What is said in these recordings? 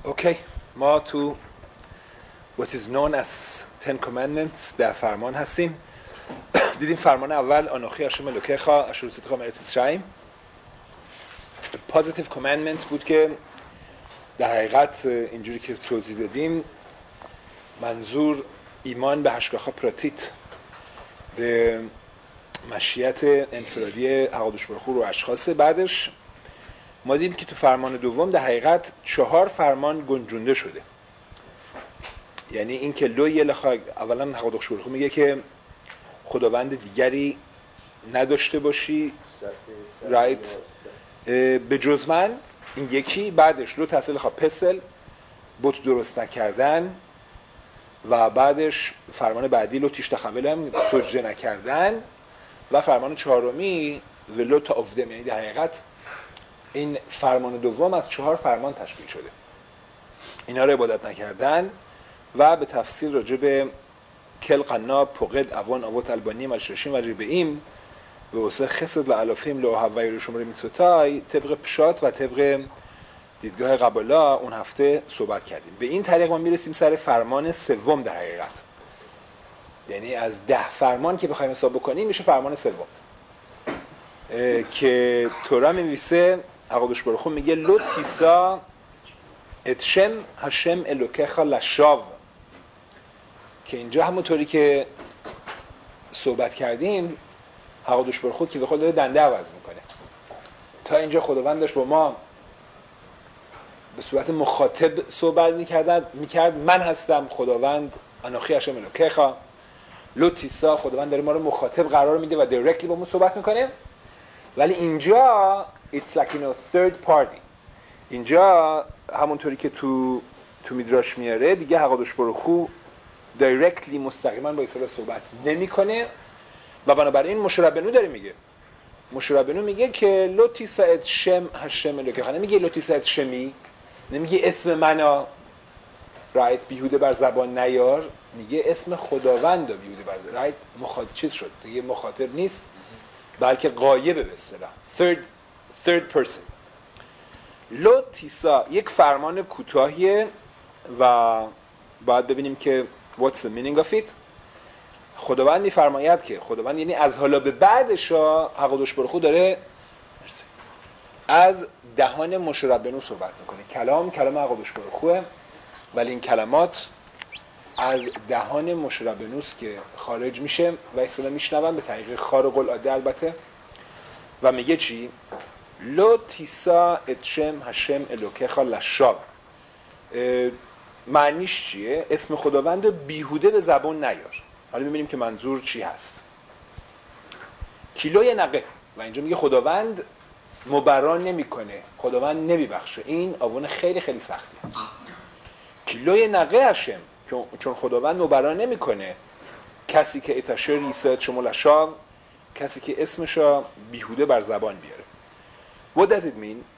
اوکی، ما تو what is known as Ten Commandments در فرمان هستیم. دیدیم فرمان اول آنوخی هاشم الوکیخ اشور هوصیتیخ מארץ מצרים. Positive commandment بود که در حقیقت اینجوری که توضیح دادیم منظور ایمان به هشگاخا پراتیت، به مشیت انفرادی حقادوش برخور و اشخاص. بعدش ما دیدیم که تو فرمان دوم در حقیقت 4 فرمان گنجونده شده. یعنی این که لو یلخا، اولا حقادوش برخور میگه که خداوند دیگری نداشته باشی رایت به جز من، این یکی. بعدش لو تحصیل خواه پسل، بت درست نکردن. و بعدش فرمان بعدی لو تیش تخملم، سجده نکردن. و فرمان 4می ولو تا افدم، یعنی در حقیقت این فرمان دوم از 4 فرمان تشکیل شده. اینا رو عبادت نکردن و به تفصیل راجع به کل قنا پقد اوان آوات البانیم الشرشیم و ریبئیم به واسه خسد لعلافیم لو هوای رو شماره میتوتای طبق پشات و طبق دیدگاه قبالا اون هفته صحبت کردیم. به این طریق ما میرسیم سر فرمان سوم در حقیقت. یعنی از 10 فرمان که بخوایم حساب بکنیم میشه فرمان سوم که تورا می‌نویسه حقادوش برخون میگه لو تیسا اتشم هشم الوکیخ لشاو، که اینجا همونطوری که صحبت کردیم حقادوش برخون که به خود داره دنده عوض میکنه. تا اینجا خداوند داشت با ما به صورت مخاطب صحبت میکرد، من هستم خداوند انوخی هشم الوکیخ. لو تیسا خداوند داره ما رو مخاطب قرار میده و دایرکتلی با ما صحبت میکنه. ولی اینجا it's like third party. اینجا همونطوری که تو میدراش میاره دیگه حقادوش برخو دایرکتلی مستقیما با عیسی صحبت نمیکنه و بنابراین مشربنو داره میگه. مشربنو میگه که لو تیسا ات شم هشم الوکیخ، نمیگه لو تیسا ات شمی، نمیگه اسم منو رایت بیهوده بر زبان نیار، میگه اسم خداوند رو بیهوده بر رایت مخاطب چیز شد دیگه، مخاطب نیست بلکه غایبه به اصطلاح third person. لو تیسا یک فرمان کوتاهیه و باید ببینیم که what's the meaning of it. خداوند میفرماید که خداوند یعنی از حالا به بعدش حقادوش برخو داره از دهان مشربنو صحبت میکنه. کلام حقادوش برخوه ولی این کلمات از دهان مشربنوست که خارج میشه و اسرائیل میشنون به طریق خارق العاده البته. و میگه چی؟ لو تیسا اتشم هشم الوکیخ لشاب. معنیش چیه؟ اسم خداوند رو بیهوده به زبان نیار. حالا میبینیم که منظور چی هست. کیلوی نقه، و اینجا میگه خداوند مبرا نمیکنه، خداوند نمیبخشه. این آوان خیلی خیلی سختیه. کیلوی نقه هشم، چون خداوند مبرا نمیکنه کسی که اتشر ریسات شما لشاب، کسی که اسمشو بیهوده بر زبان بیاره. What does it mean؟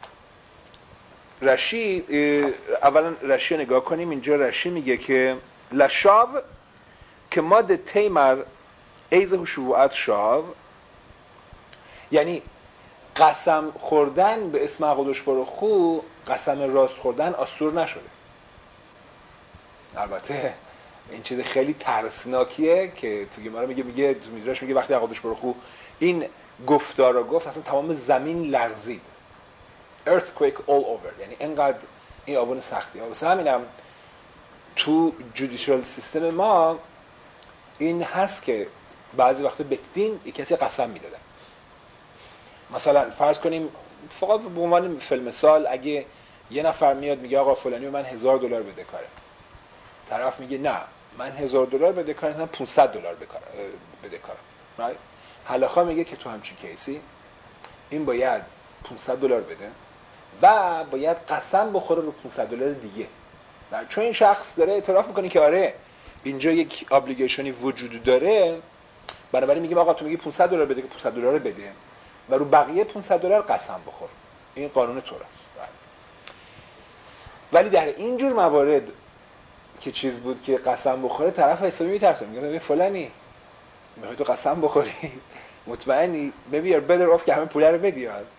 رشی، اولا رشی نگاه کنیم. اینجا رشی میگه که لشاب که ماد تیمر ایزه شروعات شاو، یعنی قسم خوردن به اسم حقادوش برخو، قسم راست خوردن آسور نشده. البته این چیز خیلی ترسناکیه که تو گمارا میگه تو میدراش میگه وقتی حقادوش برخو این گفتار رو گفت اصلا تمام زمین لرزید. earthquake all over، یعنی انقدر این آوان سختیه. واسه همینم تو جودیشال سیستم ما این هست که بعضی وقتا بدین یک کسی قسم میدادن. مثلا فرض کنیم فقط به عنوان مثال اگه یه نفر میاد میگه آقا فلانی به من $1000 بده کاره، طرف میگه نه من $1000 بده کاره، مثلا $500 بده کاره. حلاخا میگه که تو همچین کیسی این باید $500 بده و باید قسم بخوره رو $500 دیگه. چون این شخص داره اعتراف میکنه که آره اینجا یک ابلیگیشنی وجود داره، بنابراین میگیم آقا تو میگی $500 بده که $500 رو بده و رو بقیه $500 قسم بخور. این قانون توراست. ولی در این جور موارد که چیز بود که قسم بخوره، طرف حسابی میترسه، میگه ببین فلانی میخوای تو قسم بخوری؟ مطمئنی؟ maybe you're better off که همه پول رو بدی.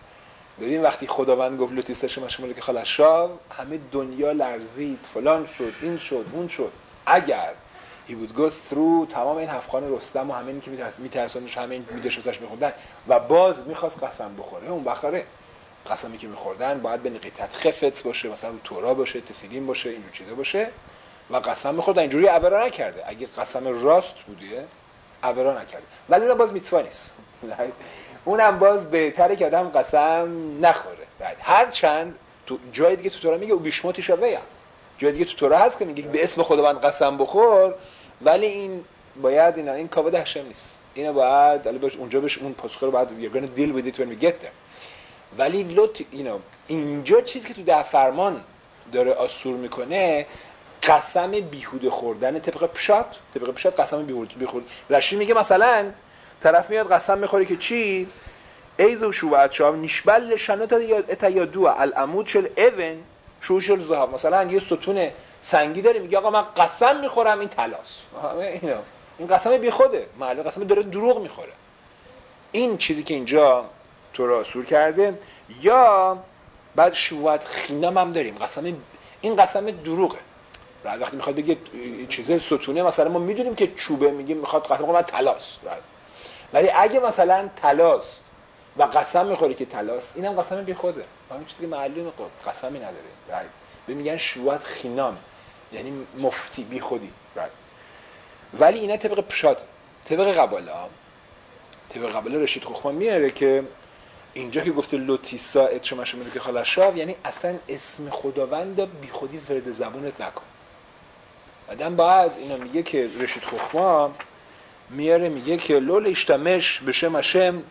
ببین وقتی خداوند گفت لوتیسا شما شمال که خالشاو، همه دنیا لرزید، فلان شد، این شد، اون شد. اگر he would go through تمام این هفت‌خوان رستم و همه این که میترسونش، همه این میدش ازش میخوندن و باز میخواست قسم بخوره، اون بخاره قسمی که میخوردن باید به نقیتت خفت باشه، مثلا رو تورا باشه، تفیلین باشه، اینجور چیزا باشه و قسم میخوردن. اینجوری عبرا نکرده. اگه قسم راست بوده عبرا نکرده، ولی اون باز میتوا نیست. اونم باز بهتره که آدم قسم نخوره. هر چند تو جای دیگه تو تورا میگه اوگیشموتی شویا، جای دیگه تو تورا هست که میگه به اسم خداوند قسم بخور، ولی این باید این کاوه هشم نیست. اینو باید اونجا بهش اون پاسخ رو باید you're gonna deal with it when we get there. ولی اینجا چیزی که تو ده فرمان داره آسور میکنه قسم بیهوده خوردن طبق پشات قسم بیهوده خورد. رشید میگه مثلا طرف میاد قسم میخوره که چی؟ ایزو شوبت شاو نشبل شنات اتیادو العمود شل اون شوشل ذهب. مثلا یه ستون سنگی داره، میگه آقا من قسم میخورم این طلاست. این قسم بیخوده، معلومه قسم داره دروغ میخوره. این چیزی که اینجا تو را آسور کرده. یا بعد شوبت خینام هم داریم، این قسم دروغه. وقتی میخواد بگه چیزه ستونه، مثلا ما میدونیم که چوبه، میگیم میخواد قسم بخوره طلاست، ولی اگه مثلا طلاست و قسم میخوره که طلاست، اینم قسم بیخوده، همین چیزی معلومه قسمی نداره. میگن شوبت خینام، یعنی مفتی بیخودی. ولی اینا طبق پشات، طبق قباله رشید خخمان میاره که اینجا که گفته لوتیسا اتشما شما که خالشاو، یعنی اصلا اسم خداوند بیخودی ورد زبونت نکن. آدم باید اینا میگه که رشید خخمان میاره میگه که لول اشتمش بشم هشم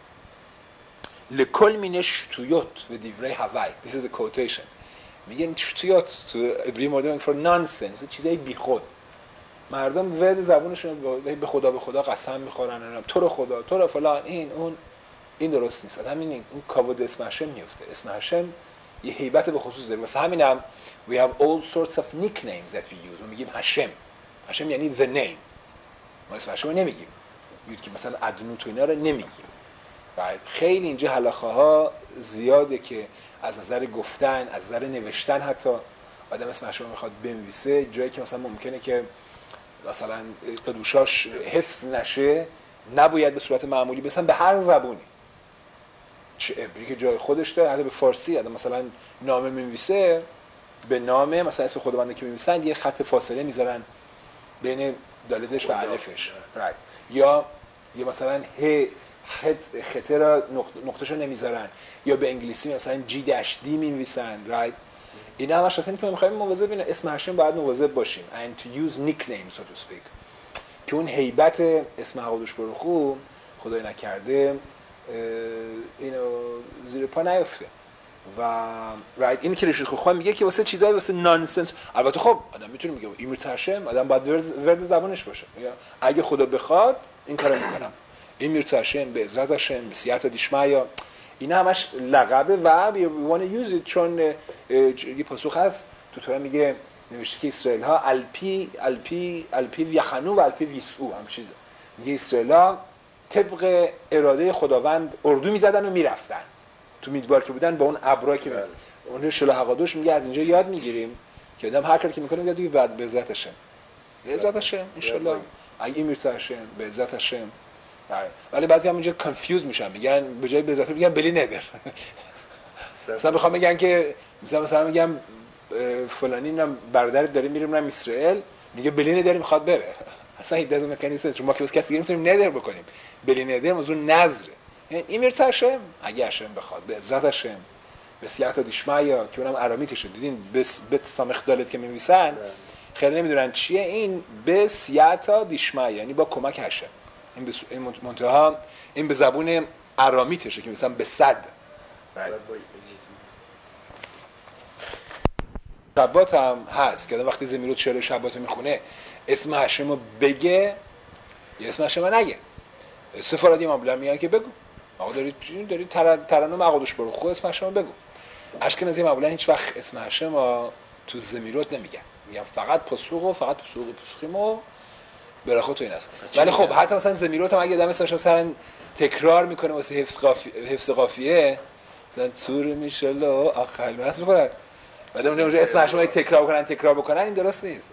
لکل مینه شتویوت و دیوره هوای. This is a quotation. میگن شتویوت تو عبری مورد for nonsense، چیزای بیخود. مردم ورد زبونشون به خدا قسم میخورن، تو رو خدا، تو رو فلان، این درست نیست. آدم این کاود اسم هشم میفته. اسم هشم یه هیبت به خصوص داره. واسه همینم we have all sorts of nicknames that we use. ما میگیم هشم یعنی the name. ما اسم هشم رو نمیگیم. که مثلا ادنو تو اینا رو نمیگیم. و خیلی اینجا حلاخه ها زیاده که از نظر گفتن، از نظر نوشتن حتی آدم اسم هشم میخواد بنویسه، جایی که مثلا ممکنه که مثلا قدوشاش حفظ نشه، نباید به صورت معمولی بسن به هر زبونی. چه عبری که جای خودش داره، حتی به فارسی آدم مثلا نامه می‌نویسه، به نامه مثلا اسم خداوند که می‌نویسن یه خط فاصله میذارن بین دالتش و الفش، یا مثلا خطه را نقطه‌شو نمیذارن، یا به انگلیسی مثلا G-D می‌نویسن. اینا همش اصلا که می‌خوایم مواظب باشیم. اسم هشم باید مواظب باشیم and to use nicknames so to speak، که اون هیبت اسم حقودش برخو خدای نکرده اینو زیر پا نیفته. و این که رشید خخوان میگه که واسه چیزایی واسه نانسنس، البته خب آدم میتونه میگه این مرتشم، آدم باید ورد زبانش باشه، اگه خدا بخواد این کارو میکنم، این مرتشم به عزت هاشم به سیات دیشمایا، اینا همش لقبه و we want to use it. چون یه پاسخ هست تو تورا میگه نوشته که اسرائیل ها الپی ویخنو و الپی ویسو هم چیزه، میگه اسرائیل ها طبق اراده خداوند اردو میزدن و میرفتن تو میدبار که بودن با اون ابرا که اون شلو حقادوش میگه از اینجا یاد میگیریم که آدم هر کاری که میکنه میگه دیگه بعد به عزت هاشم ان شاء الله اگه میرتاشم به عزت هاشم. ولی بعضی هم اینجا کانفیوز میشن، میگن به جای به عزت میگن بلی ندر. مثلا میخوام بگن که مثلا میگم فلانی نم برادرت داره میره من اسرائیل، میگه بلی ندر میخواد بره. اصلا این دزم مکانیزم چون ما که کسی میتونیم ندر بکنیم. بلی ندر موضوع نظره. این مرتشم اگه هشم بخواد به عزت هشم به سیات دیشمایا که اونم آرامیتشه، دیدین به سامخ دالت که می‌نویسن خیلی نمیدونن چیه، این به سیات دیشمایا یعنی با کمک هشم. این منتها این به زبون آرامیتشه که مثلا به صد. شبات هم هست که وقتی زمیرود شعر شبات میخونه اسم هشم رو بگه یا اسم هشم رو نگه. سفارادی معمولا میگن که بگو آقا دارید ترنم عقدش برو خود اسم هشم رو بگو. اشکنازی معمولا هیچ وقت اسم هشم رو تو زمیرود نمیگن، میگن فقط پسوقیم و برخو تو این است. ولی خب حتی مثلا زمیرود هم اگه آدم اسمش مثلا تکرار میکنه واسه حفظ قافیه مثلا تور میشلو آخر ماست میکنن بعد اونجا اسم هشم تکرار بکنن این درست نیست.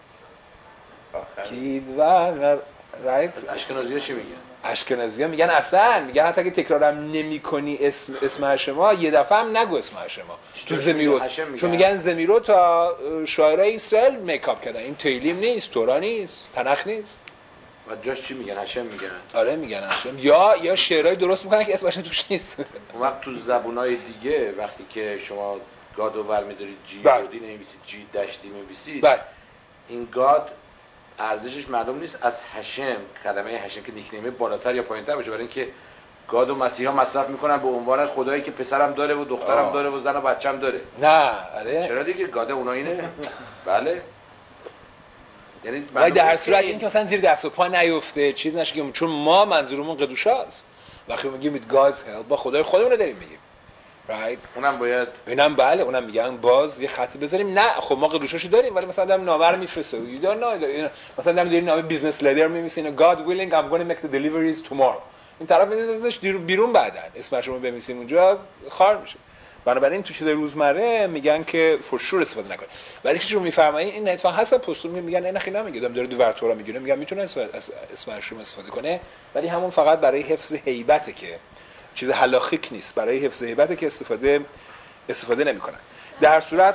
کیدوان رایت. اشکنازی‌ها چی میگن؟ اشکنازی‌ها میگن اصلا میگن حتی اگه تکرارم نمی‌کنی اسم هشما یه دفعه هم نگو اسم هشما تو زمیرو، چون میگن زمیرو تا شاعرای اسرائیل میکاپ کردن. این تیلیم نیست، تورا نیست، تنخ نیست. و جاش چی میگن؟ هشم میگن. آره میگن هشم، یا شعرهای درست میکنن که اسمش توش نیست. اون وقت تو زبونای دیگه وقتی که شما گادو برمی‌دارید جی بودی نمی‌نویسید، جی داشتی می‌نویسید، این گاد ارزشش معلوم نیست از هشم، کلمه هشم که نیکنیمه بالاتر یا پایینتر باشه، برای اینکه گاد و مسیحا مصرف میکنن به عنوان خدایی که پسرم داره و دخترم داره و زن و بچه‌م داره. نه آره چرا دیگه گاد اونا اینه. بله یعنی در هر صورت این که مثلا زیر دست و پا نیفته چیز نشه، چون ما منظورمون قدوشاست. وقتی میگیم with God's help با خدای خودمون رو داریم میگیم. right اونم باید اینم بله اونم میگن باز یه خطی بذاریم. نه خب ما قدوشاشو داریم ولی مثلا دارم نامه رو میفرسته you don't know مثلا داریم نامه بیزنس لیدر میمیسین God willing I'm going to make the deliveries tomorrow. این طرف میذارش بیرون بعدن اسمش رو بنویسیم اونجا خار میشه. بنابراین تو چیز روزمره میگن که فور شور استفاده نکنه. ولی چون میفرمایین این اتفاقا هست پستون میگن این خیلی نمیگه داره دو ورتورا میگیره، میگن میتونه از اسمش رو استفاده کنه ولی همون فقط برای حفظ هیبته که چیز هلاخیک نیست، برای حفظ هیبته که استفاده نمیکنن. در صورت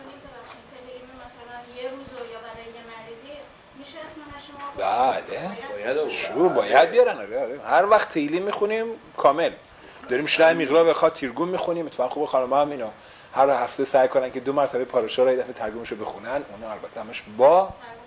بله باید بیارن. آره هر وقت تیلی میخونیم کامل داریم شنای میغرا و خاطر ترجمه میخونیم. اتفاقا خوب خانم‌ها هم اینا هر هفته سعی کنن که 2 مرتبه پاراشا رو یه دفعه ترجمهشو بخونن. اونا البته همش با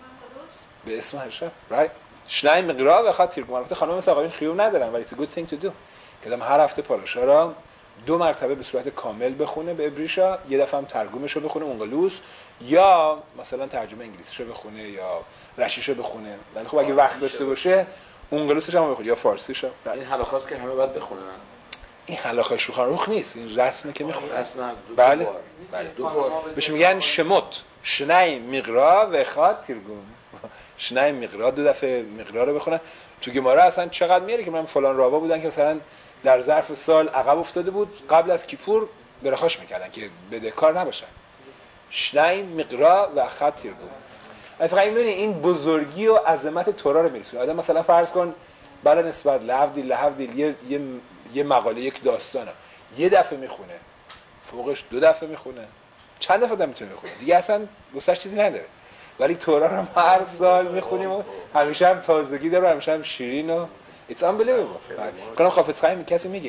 به اسم هرشا رایت شنای میغرا و خاطر ترجمه. البته خانم‌ها مثلا آقایون خیو ندارن ولی it's a good thing to do که آدم هر هفته پاراشا رو 2 مرتبه به صورت کامل بخونه به ابریشا، یه دفعه هم ترجمهشو بخونه اونگلوس یا مثلا ترجمه انگلیسیشو بخونه یا رشیشو بخونه. ولی خب اگه وقت داشته باشه اونگلوسش هم بخونه یا فارسیشو. این حلقات که همه باید بخونن. این حلقه روخ نیست، این رسمه که میخونه. رسمه بله دو بار بهش میگن شموت شنای میغرا و خاطر ترجمه. شنای میغرا 2 دفعه میغرا رو بخونن. تو گمارا اصلا چقدر میاره که من فلان راوا بودن که مثلا در ظرف سال عقب افتاده بود قبل از کیپور برخاش میکردن که بدهکار نباشن. شنای میغرا و خاطر ترجمه. اتفاقا این بزرگی و عظمت تورا رو میرسونه. آدم مثلا فرض کن برای نسبت لحفدیل یه مقاله یک داستانه یه دفعه میخونه، فوقش 2 دفعه میخونه، چند دفعه هم میتونه بخونه دیگه، اصلا واسش چیزی نداره. ولی تورا رو هر سال میخونیم و همیشه هم تازگی داره، همیشه هم شیرین و it's unbelievable. کنم خافت خواهی کسی میگه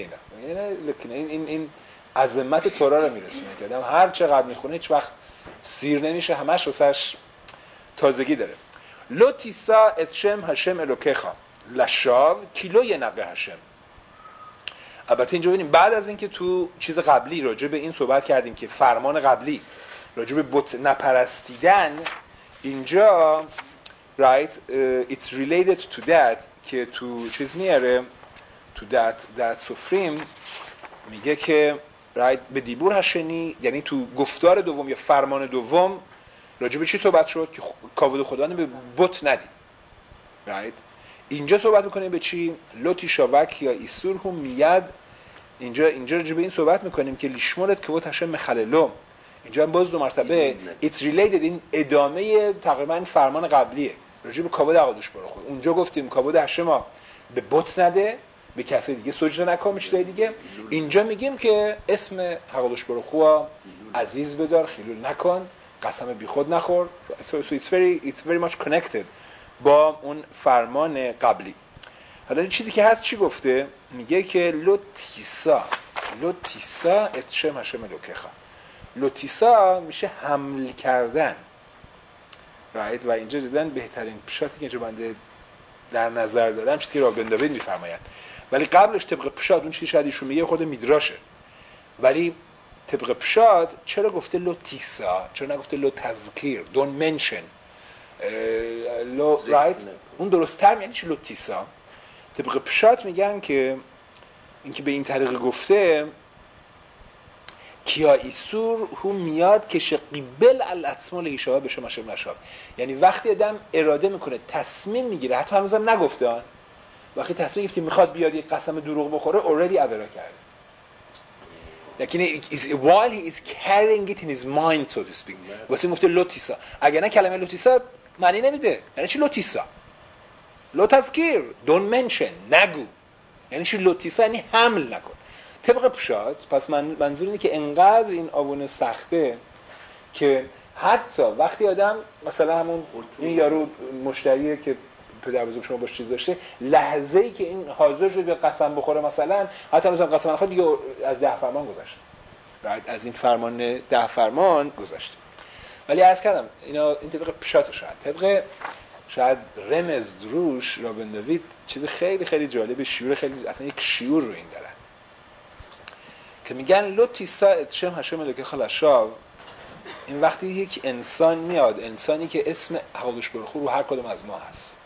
اینا این عظمت تورا رو میرسونه که آدم هر چقدر میخونه هیچ وقت سیر نمیشه، همش واسش تازگی داره. لو تیسا اتشم هشم الوکخا لشاو کیلو یه نقه هشم. البته اینجا ببینیم بعد از اینکه تو چیز قبلی راجع به این صحبت کردیم که فرمان قبلی راجع به بت نپرستیدن، اینجا right it's related to that که تو چیز میاره تو that سفریم میگه که right به دیبور هشنی، یعنی تو گفتار دوم یا فرمان دوم راجع به چی صحبت شد که کاود خدا به بت ندید. right اینجا صحبت میکنیم به چی؟ لوتی شاوک یا ایسور هم میاد. اینجا راجع به این صحبت میکنیم که لیشمولت که بود هشم مخللو. اینجا هم باز 2 مرتبه it's related، این ادامه تقریبا فرمان قبلیه راجع به کاود عقدش برو خود. اونجا گفتیم کاود هشم به بت نده، به کسی دیگه سجده نکن، میشه دیگه. اینجا میگیم که اسم عقدش برو خود عزیز بدار، خیلول نکن، قسم بیخود نخور. so it's very much connected با اون فرمان قبلی. حالا این چیزی که هست چی گفته؟ میگه که لوتیسا اتشم هشم الوکخا. لوتیسا میشه حمل کردن. رایت و اینجا دیدن بهترین پشاتی که اینجا بنده در نظر دارم چیزی که رابن داوید میفرمایند، ولی قبلش طبق پشات اون چیزی شاید ایشون میگه خود میدراشه، ولی طبق پشات چرا گفته لوتیسا؟ چرا نگفته لو تذکیر؟ don't mention لو رایت. اون درست تر یعنی چی لوتیسا؟ طبق پشات میگن که اینکه به این طریق گفته کیا ایسور هم میاد که شقیبل الاتسمال هیشابه به شما شب نشاب، یعنی وقتی آدم اراده میکنه تصمیم میگیره، حتی هنوزم نگفتن، وقتی تصمیم گرفتی میخواد بیاد یک قسم دروغ بخوره already عبرا کرده. یعنی while he is carrying it in his mind so to speak. واسه گفته لوتیسا. اگه نه کلمه لوتیسا معنی نمیده. یعنی چی لوتیسا؟ لو تذکیر، don't mention، نگو. یعنی چی لوتیسا؟ یعنی حمل نکن. طبق پشات، پس منظور اینه که انقدر این آبونه سخته که حتی وقتی آدم مثلا همون این یارو مشتریه که پدر بزرگ شما باش چیز داشته، لحظه‌ای که این حاضر شده به قسم بخوره مثلا، حتی مثلا قسم نخواد دیگه از 10 فرمان گذشته. از این فرمان 10 فرمان گذشته. ولی عرض کردم این طبق پشات شاید رمز روش رابن دوید چیز خیلی خیلی جالب، شیور خیلی اصلا یک شیور رو این داره که میگن لوتیسا اتشم هشم الوکه خلشاو. این وقتی یک انسان میاد، انسانی که اسم حقوقش برخو رو هر کدوم از ما هست،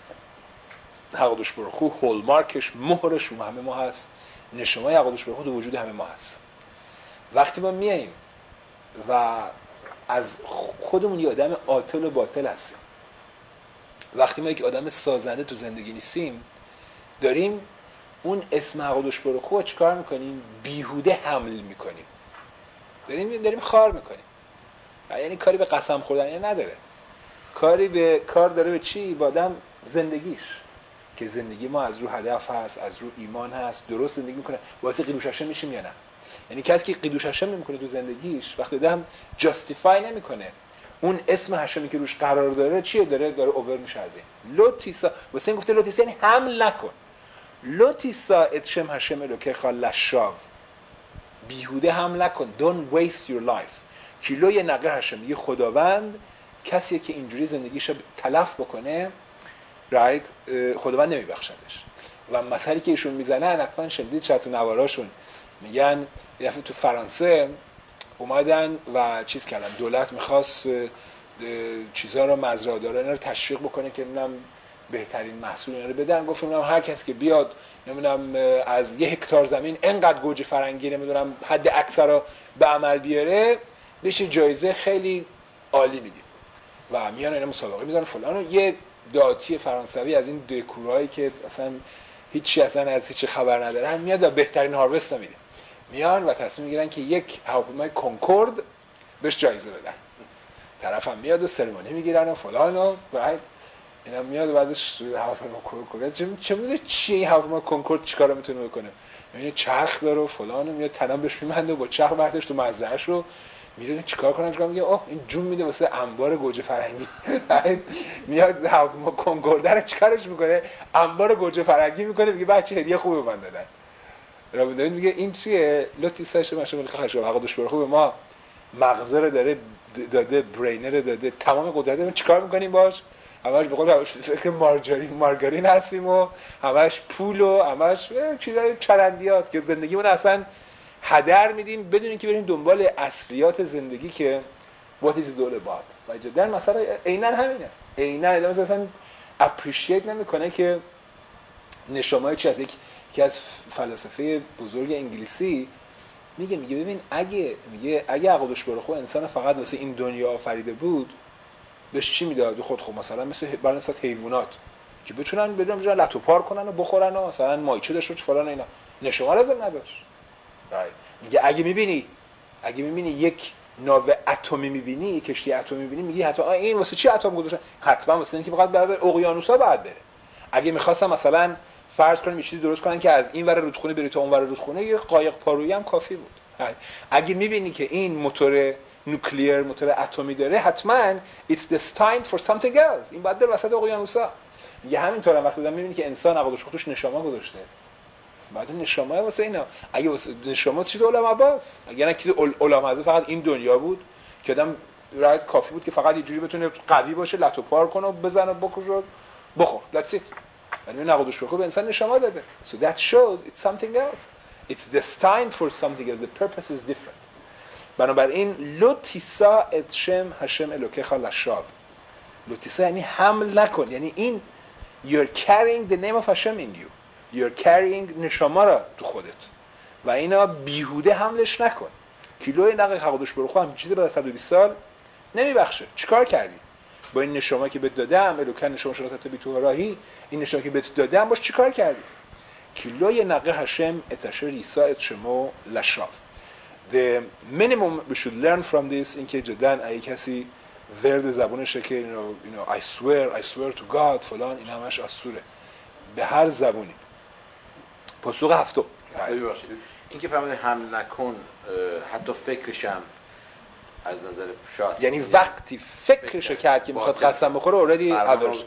حقوقش برخو هولمارکش مهرش رو همه ما هست، نشمای حقوقش برخو تو وجود همه ما هست. وقتی ما میاییم و از خودمون یه آدم عاطل و باطل هستیم، وقتی ما یک آدم سازنده تو زندگی نیستیم، داریم اون اسم حقوقش برخو چیکار میکنیم؟ بیهوده حمل میکنیم، داریم خار میکنیم. یعنی کاری به قسم خوردن نداره، کار داره به چی؟ با آدم زندگیش، که زندگی ما از رو هدف هست، از رو ایمان هست، درست زندگی میکنه، واسه قیدوش هشم میشیم یا نه. یعنی کسی که قیدوش هشم نمیکنه تو زندگیش، وقتی آدم جاستیفای نمیکنه اون اسم هشمی که روش قرار داره چیه، داره اوور میشه از این. لوتیسا واسه این گفته لوتیسا یعنی حمل نکن. لوتیسا اتشم هشم الوکه خلشاو، بیهوده حمل نکن. Don't waste your life. کیلوی نقه هشم، یه خداوند کسیه که اینجوری زندگیشو تلف بکنه، رایت، خداوند نمیبخشدش. و مثالی که ایشون میزنن حتما شنیدید شاید تو نواراشون، میگن یه دفعه تو فرانسه اومدن و چیز کردن، دولت میخواست چیزها رو مزرعه‌دارا اینا رو تشویق بکنه که نمیدونم بهترین محصول اینا رو بدن. گفتم هر کسی که بیاد نمیدونم از 1 هکتار زمین انقدر گوجه فرنگی نمیدونم حد اکثر رو به عمل بیاره، بشه جایزه خیلی عالی میدیم. و میان اینا مسابقه میذارن فلان، و یه داتی فرانسوی از این دکورایی که اصلا هیچی اصلا از هیچ خبر ندارن میاد و بهترین هاروست رو میده. میان و تصمیم میگیرن که یک هواپیمای کنکورد بهش جایزه بدن. طرف هم میاد و سرمانی میگیرن و فلان و بعد اینا میاد و بعدش هواپیما کنکورد چه میدونه چی این هواپیما کنکورد چیکارا میتونه بکنه، میبینه چرخ داره و فلان و میاد تنم بهش میبنده و با چرخ برتش تو مزرعه‌اش رو میره چیکار کنه، میگه اوه این جون میده واسه انبار گوجه فرنگی. میاد هواپیما کنکورد رو چیکارش میکنه؟ انبار گوجه فرنگی میکنه، میگه بچه هدیه خوبه من دادن. رابن دوید میگه این چیه؟ لوتیساش ماشه ملک خشب حقوقش برخو به ما مغزه رو داده، برینر رو داده، تمام قدرت رو چیکار میکنیم باش؟ همش به قول فکر مارگارین هستیم و همش پول و همش چیزای چرندیات که زندگیمون اصلا هدر میدیم بدون اینکه بریم دنبال اصلیات زندگی که what is it all about. و جدا مثلا عیناً همینه، عیناً آدم اصلا اپریشییت نمیکنه که نشامای چی از یکی از فلاسفه بزرگ انگلیسی میگه ببین اگه عقلش برخو انسان فقط واسه این دنیا آفریده بود، بهش چی میداد؟ خود مثلا مثل برنسات حیوانات که بتونن بدون جا لتو پار کنن و بخورن و مثلا مایچه داشت و فلان اینا، نشما لازم نداشت. میگه اگه میبینی یک ناو اتمی میبینی، یک کشتی اتمی میبینی، میگی حتما این واسه چی اتم گذاشتن؟ حتما واسه اینکه فقط بره اقیانوسا بعد بره. اگه می‌خواستم مثلا فرض کنیم یه چیزی درست کنن که از این ور رودخونه بری تا اون ور رودخونه، یه قایق پارویی هم کافی بود. اگه میبینی که این موتور نوکلیر، موتور اتمی داره، حتما it's destined for something else. این بعد در وسط اقیانوسا. میگه همینطوره وقتی آدم میبینی که انسان عقلش خودش نشامه گذاشته، بعد نشامه واسه اینا، اگه واسه نشامه چیز علما باس، اگه نه چیز علما فقط این دنیا بود که آدم رایت کافی بود که فقط اینجوری بتونه قوی باشه، لتو پار کنه و بزنه بکشه بخور، that's it. ولی نقدش بخور به انسان نشامه داده. So that shows it's something else. It's destined for something else. The purpose is different. بنابراین لوتیسا اتشم هشم الوکه خلشاب. لوتیسا یعنی حمل نکن، یعنی این you're carrying the name of Hashem in you. You're carrying نشما را تو خودت و اینا بیهوده حملش نکن. کیلوی نقه خودش برخو هم چیزی بعد از 120 سال نمیبخشه. چیکار کردی با این نشما که بهت دادم؟ الوکن نشما شرطت بی تو راهی، این نشما که بهت دادم باش چیکار کردی؟ کیلوی نقه هشم اتشه ریسا اتشمو لشاف. the minimum we should learn from this این که جدا اگه کسی ورد زبونشه که you know I swear to God فلان، این همش آسوره به هر زبونی. پاسخ هفتم این که فرمودید حمل نکن حتی فکرشم از نظر شاد، یعنی وقتی فکرشو کرد که میخواد قسم بخوره اوردی ادارش.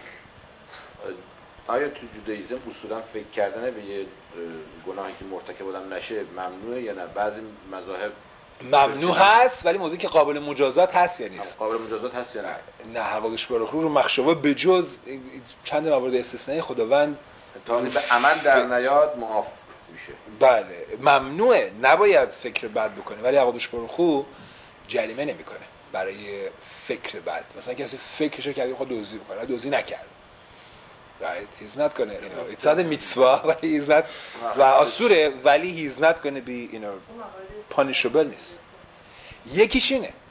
آیا تو جودائیسم اصولا فکر کردن به یه گناهی که مرتکب بودن نشه ممنوعه یا نه؟ بعضی مذاهب ممنوع هست ولی موضوعی که قابل مجازات هست یا نیست. قابل مجازات هست یا نه؟ نه، حوادث رو مخشوبه به جز چند موارد استثنایی خداوند تا به عمل در نیاد معاف میشه. بله ممنوعه، نباید فکر بد بکنه، ولی حوادث رو جریمه نمیکنه برای فکر بد. مثلا کسی فکرشو کرد میخواد دزدی بکنه، دزدی نکرد. Right, he's not gonna, you know, it's not a mitzvah, ولی he's not و آسوره ولی he's not gonna be, you know, punishable نیست. یکیش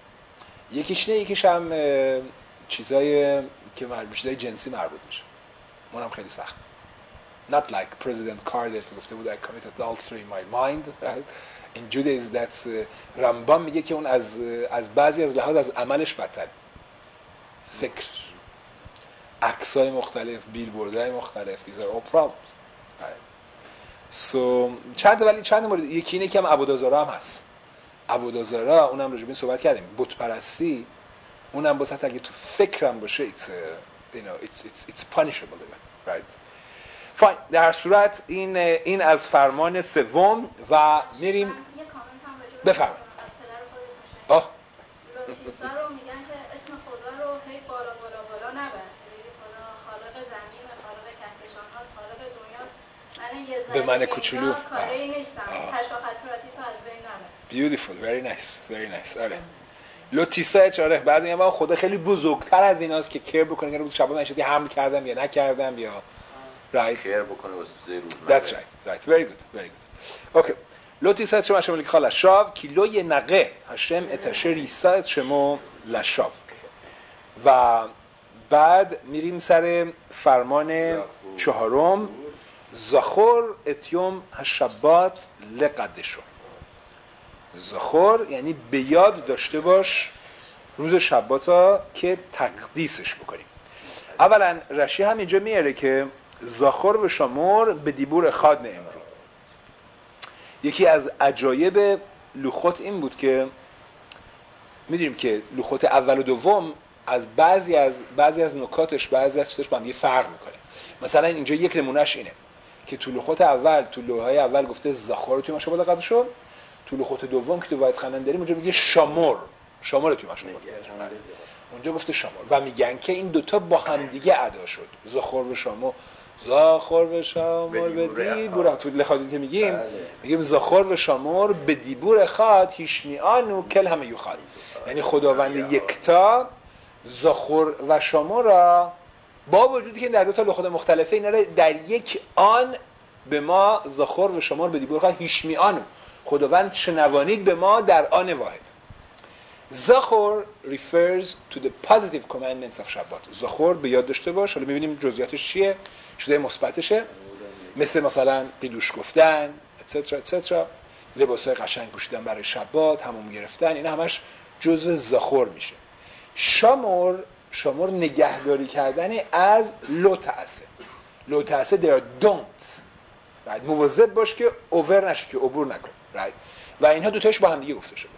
هم چیزای که چیزای جنسی مربوط میشه. اونم خیلی سخت. Not like President Carter که گفته بود I committed adultery in my mind. Right? In Judaism that's رمبان میگه که اون از بعضی از لحاظ از عملش بدتر. فکر عکسای مختلف، بیلبوردهای مختلف، these are all problems. Right? So چند مورد، یکی اینه که هم عبودازارا هم هست. عبودازارا اونم راجع به این صحبت کردیم. بت پرستی اونم واسه اگه تو فکرم باشه it's punishable. Right? Fine. در صورت این از فرمان سوم و میریم بفرمایید. آه لوتیسا رو میگن که اسم خدا رو هی بالا نبر. خالق زمین، خالق کهکشان هاست، خالق دنیاست. من یه ذره به من کوچولو کاری نیستم. تشاخطراتی تو از بین نبر. Beautiful, very nice. آره. لوتیسا چاره بعضی میگن خدا خیلی بزرگتر از ایناست که کیر بکنه که روز شبا نشدی حمل کردم یا نکردم یا right کیر بکنه واسه زیرو. That's right. Very good. Okay. لوتیسا شما شما که خاله شاو کیلوی نقه هشم اتشریسا شما لشاو و بعد میریم سر فرمان چهارم زخور اتیوم هشبات لقدشو. زخور یعنی به یاد داشته باش روز شباتا که تقدیسش بکنیم. اولا رشی هم اینجا میاره که زخور و شمور به دیبور خاد امرو. یکی از عجایب لوخوت این بود که میدونیم که لوخوت اول و دوم از بعضی از نکاتش بعضی از چیزاش با هم فرق میکنه. مثلا اینجا یک نمونهش اینه که تو لوخوت اول تو لوحای اول گفته زخور توی مشابه قدشو، تو لوخوت دوم که تو وایت خندن داریم اونجا میگه شمور توی مشابه اونجا گفته شمور و میگن که این دوتا با هم دیگه ادا شد. زخور و شمور به دیبور تو لخادی که میگیم زخور و شمور به دیبور خاد هیشمیانو کل همه یوخاد، یعنی خداوند یکتا زخور و شمور را با وجودی که در دو تا لغات مختلفه اینا را در یک آن به ما زخور و شمور به دیبور خاد هیشمیانو خداوند شنوانید به ما در آن واحد. زخور refers to the positive commandments of Shabbat. زخور به یاد داشته باش. حالا می‌بینیم جزئیاتش چیه، چیزای مثبتشه، مثلا قیدوش گفتن etc لباسای قشنگ پوشیدن برای شبات، حموم گرفتن، اینا همش جزء زخور میشه. شمور نگهداری کردن از لوتعسه there don't right. مواظب باش که اوور نشه، که عبور نکن right. و اینها دوتاش با هم دیگه گفته شده.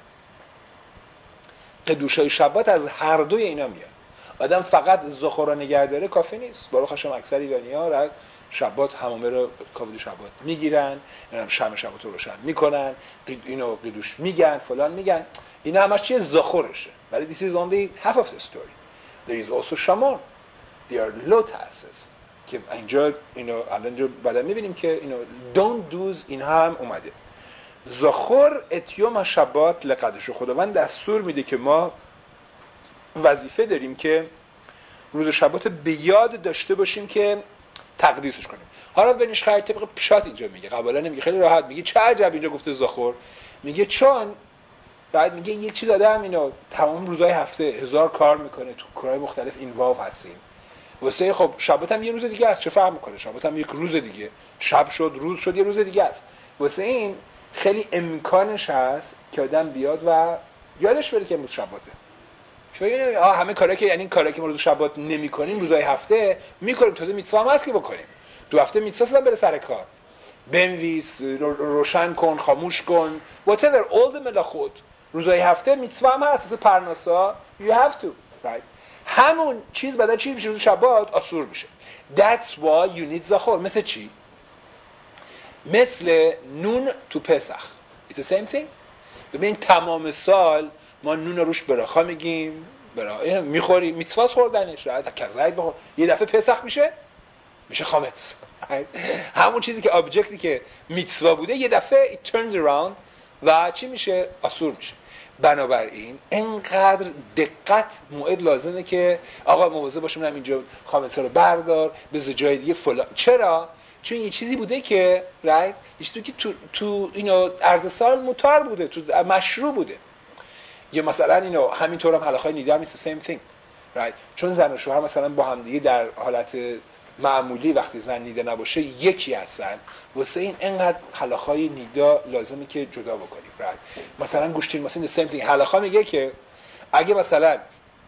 قدوشای شبات از هر دوی اینا میاد. آدم فقط زخور را نگه داره کافی نیست. باروخ هاشم اکثر ایرانی‌ها شبات حمامه رو کاوید شبات میگیرن، شمع شبات رو روشن میکنن، اینو قدوش میگن، فلان میگن، اینا همش چیه؟ زخورشه. ولی this is only half of the story. There is also shamor. They are lotuses. که اینجا الان اینجا بعدا میبینیم که don't do's این هم اومده. زخور اتیوم شبات لقدشو. خداوند دستور میده که ما وظیفه داریم که روز شبات به یاد داشته باشیم که تقدیسش کنیم. حالا بنش خیر طبق پشات اینجا میگه، قبلا نمیگه، خیلی راحت میگه چه عجب اینجا گفته زخور، میگه چون بعد میگه یک چیز آدم تمام روزهای هفته 1000 کار میکنه، تو کارهای مختلف اینوالو هستیم، واسه خب شبات هم یه روز دیگه است، چه فرق میکنه؟ شبات هم یک روز دیگه، شب شد روز شد یه روز دیگه است. واسه این خیلی امکانش هست که آدم بیاد و یادش بره که امروز شباته. شما ببینید همه کارا که یعنی کارا که ما روز شبات نمی‌کنیم روزهای هفته می‌کنیم، تازه میتوا هم هست که بکنیم. دو هفته میتوا هست بره سر کار. بنویس، روشن کن، خاموش کن، whatever all the ملاخوت. روزهای هفته میتوا هم هست، مثل پرناسا you have to, right؟ همون چیز بعدا چی میشه روز شبات آسور میشه. That's why you need زخور. مثل چی؟ مثل نون تو پسخ. It's the same thing. ببین تمام سال ما نون روش براخا میگیم، اینو میخوری، میتواس خوردنش، راحت کذایت بخور. یه دفعه پسخ میشه خامץ. همون چیزی که ابجکتی که میتوا بوده یه دفعه it turns around و چی میشه؟ آسور میشه. بنابراین انقدر دقت موعد لازمه که آقا مواظب باشیم اینجا خامڅ‌ها رو بردار بذار جای دیگه فلان. چرا؟ چون یه چیزی بوده که رایت یه چیزی که تو اینو عرض سال متار بوده، تو مشروع بوده. یا مثلا اینو همینطور هم حلقه‌های نیده هم it's the same thing, right؟ چون زن و شوهر مثلا با هم دیگه در حالت معمولی وقتی زن نیده نباشه یکی هستن، واسه این انقدر حلقه‌های نیدا لازمه که جدا بکنیم، right؟ مثلا گوشتین مثلا the same thing. حلقه میگه که اگه مثلا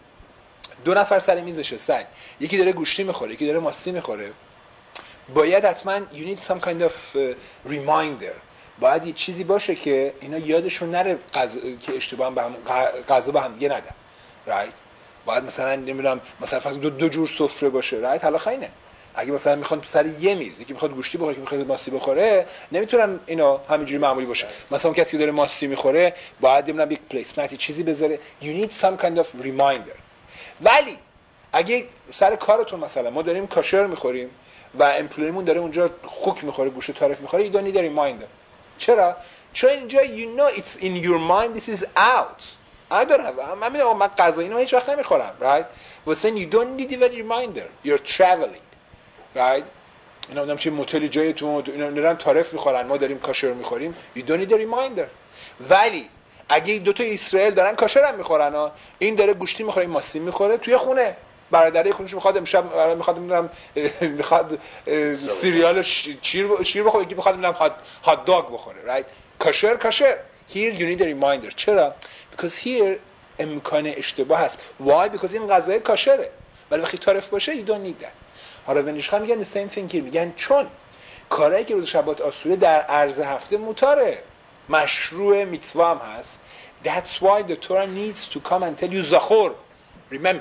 دو نفر سر میز نشستن، یکی داره گوشتی میخوره یکی داره ماستی میخوره، باید حتما you need some kind of reminder. باید یه چیزی باشه که اینا یادشون نره که اشتباه به هم غذا به هم دیگه ندن، رایت؟ باید مثلا نمیدونم مثلا فرض دو جور سفره باشه، رایت؟ حالا خاینه اگه مثلا میخوان سر یه میز یکی میخواد گوشتی بخوره یکی میخواد ماستی بخوره، نمیتونن اینا همینجوری معمولی باشه. مثلا کسی که داره ماستی میخوره باید نمیدونم یک پلیسمنت چیزی بذاره. you need some kind of reminder. ولی اگه سر کارتون مثلا ما داریم کاشر میخوریم و امپلویمون داره اونجا خوک میخوره گوشت تاریف میخوره، you don't need a reminder. چرا؟ چون اینجا you know it's in your mind, this is out. I don't have من غذا اینو هیچ وقت نمیخورم، right؟ واسه you don't need a reminder. You're traveling, right؟ اینا آدم چه متل جای تو اینا دارن تاریف میخورن، ما داریم کاشر میخوریم، you don't need a reminder. ولی اگه دو تا اسرائیل دارن کاشر هم میخورن ها، این داره گوشتی میخوره این ماسی میخوره توی خونه، برادری خونش میخواد امشب میخواد میخواد سیریال شیر بخوره، یکی میخواد هات داگ بخوره، right؟ کاشر here you need a reminder. چرا؟ because here امکان اشتباه هست. why؟ because این غذای کاشره، ولی وقتی تاریف باشه you don't need that. حالا ونیشخا میگن the same thing here. میگن چون کارهایی که روز شبات آسوره در عرض هفته متاره، مشروع میتوا هم هست. that's why the Torah needs to come and tell you زخور. remember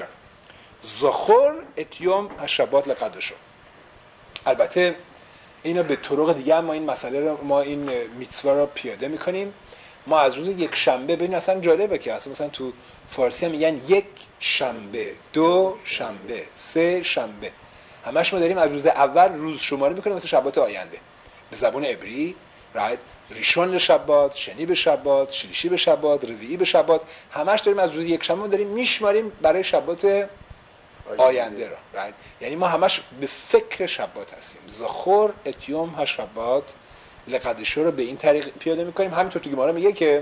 زخور اتیوم هشبات لقدشو. البته اینا به طرق دیگه هم ما این مسئله رو ما این میتوا رو پیاده میکنیم. ما از روز یک شنبه ببین اصلا جالبه که اصلا مثلا تو فارسی هم میگن یک شنبه، دو شنبه، سه شنبه، همش ما داریم از روز اول روز شماره میکنیم مثل شبات آینده به زبان عبری، رایت؟ ریشون به شبات، شنی به شبات، شلیشی به شبات، ربیعی به شبات، همش داریم از روز یک شنبه داریم میشماریم برای شبات آینده رو، رایت؟ یعنی ما همش به فکر شبات هستیم. زخور اتیوم ها شبات لقدشو رو به این طریق پیاده میکنیم. همینطور تو گمارا میگه که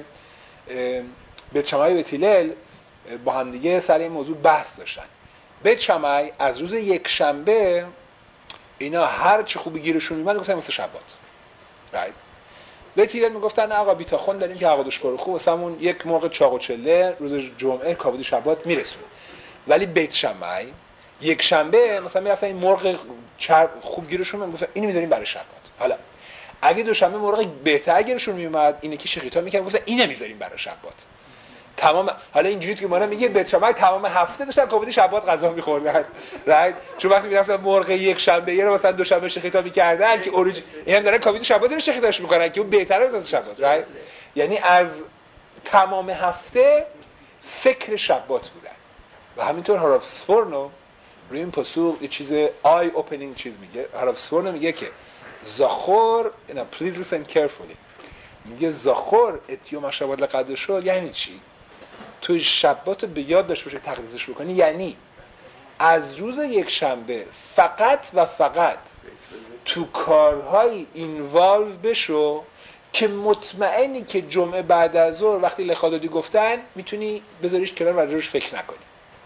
بیت شمعی و بیت هلل با هم دیگه سر این موضوع بحث داشتن. بیت شمعی از روز یک شنبه اینا هر چی خوبی گیرشون میومد گفتن مثل شبات، رایت؟ بیت هلل میگفتن آقا بیتاخون داریم که عقادش برو خوب واسمون یک مرغ چاق و چله روز جمعه کابود شبات میرسونه. ولی بیت شمعی یک شنبه مثلا میرفتن این مرغ خوب گیرشون میگفتن اینو میذاریم برای شبات. حالا اگه دوشنبه مرغ بهتر گیرشون میومد اینه که شیخیتا میکردن گفتن اینو میذاریم برای شبات. تمام حالا اینجوری که ما میگه بیت شمعی تمام هفته داشتن کابود شبات غذا میخوردن، رایت؟ چون وقتی میرفتن مرغ یک شنبه رو مثلا دوشنبه شیخیتا میکردن که اینا دارن کابود شبات رو شیخیتاش میکنن که اون بهتره از شبات، رایت؟ یعنی از تمام هفته فکر شبات بودن. و همینطور هاراف سفورنو روی این پاسخ یه چیز آی اوپنینگ چیز میگه. هاراف سفورنو میگه که زخور please listen carefully. میگه زخور اتیوم شبات لقدشو یعنی چی؟ تو شبات به یاد داشته باشه تقدیسش بکنی، یعنی از روز یک شنبه فقط و فقط تو کارهای اینوالو بشو که مطمئنی که جمعه بعد از ظهر وقتی لخادادی گفتن میتونی بذاریش کنار و راجعش فکر نکنی،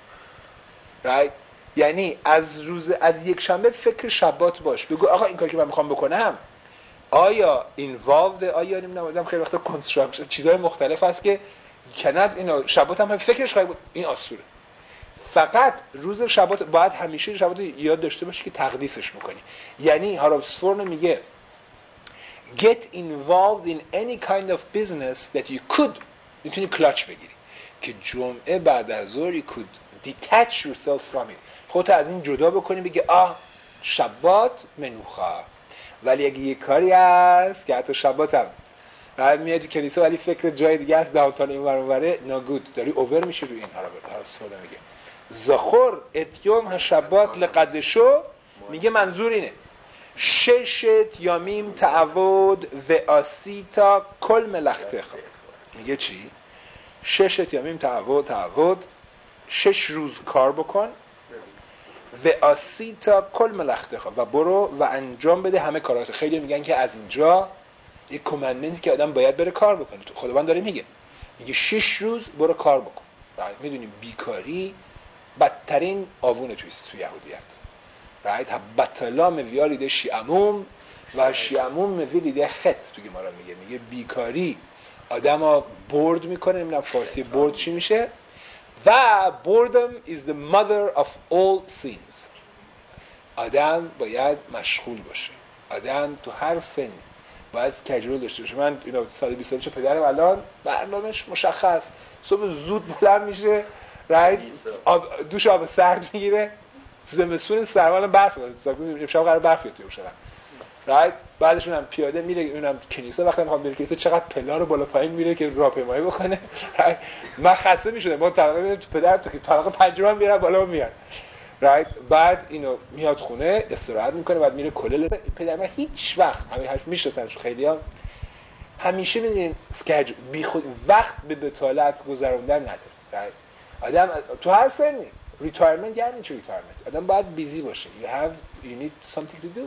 رایت؟ یعنی از یک شنبه فکر شبات باش، بگو آقا این کاری که من میخوام بکنم آیا involved، آیا نمیدونم خیلی وقتا construction چیزهای مختلف هست که کنند اینو شبات هم فکرش خواهی بود این آسوره. فقط روز شبات باید همیشه شبات یاد داشته باشی که تقدیسش میکنی. یعنی هارابسفورن میگه get involved in any kind of business that you could، میتونی کلاچ بگیری که جمعه بعد از ظهر you could detach yourself from it، خودت از این جدا بکنی، بگی شبات منوخا. ولی اگه یه کاری هست که حتی شبات هم بعد میاد تو کلیسا ولی فکر جای دیگه است، داونتاون این ورانوره، ناگود، داری اوور میشه روی این هارابسفورن میگه زخور اتیوم هشبات لقدشو، میگه منظور اینه ششت یامیم تعود و آسیتا کل ملختخ. میگه چی؟ ششت یامیم تعود 6 روز کار بکن و آسیتا کل ملختخ و برو و انجام بده همه کارات. خیلی میگن که از اینجا یک کامندمنتی که آدم باید بره کار بکنه. خداوند داره میگه 6 روز برو کار بکن. میدونیم بیکاری بدترین آوون تو یهودیت. رایت بطلا مویالیده شیعموم و شیعموم مویلیده خط تو گمارا میگه بیکاری آدمو برد میکنه. نمیدونم فارسی برد چی میشه. و boredom is the mother of all sins. آدم باید مشغول باشه. آدم تو هر سنی باید کجرول داشته باشه. من 120 سالشه پدرم الان برنامه‌اش مشخص، صبح زود بلند میشه، رایت دوش آب سرد میگیره، زمستون سرما برف میاد، شب قرار برف بیاد تو شهر، رایت بعدشون هم پیاده میره اونم کنیسه، وقتی میخوام بره کنیسه چقدر پلا رو بالا پایین میره که راهپیمایی بکنه. من خسته میشدم، ما طبقه میرم تو پدر تو که طبقه پنجم میرم بالا میاد، رایت بعد اینو میاد خونه استراحت میکنه، بعد میره کلل. پدر من هیچ وقت همین حرف میشناسنش خیلی‌ها همیشه میدونین اسکیجول بی خود وقت به بتالت گذروندن نداره. رایت آدم تو هر سنی ریتایرمنت یعنی چی؟ ریتایرمنت آدم باید بیزی باشه. you need something to do.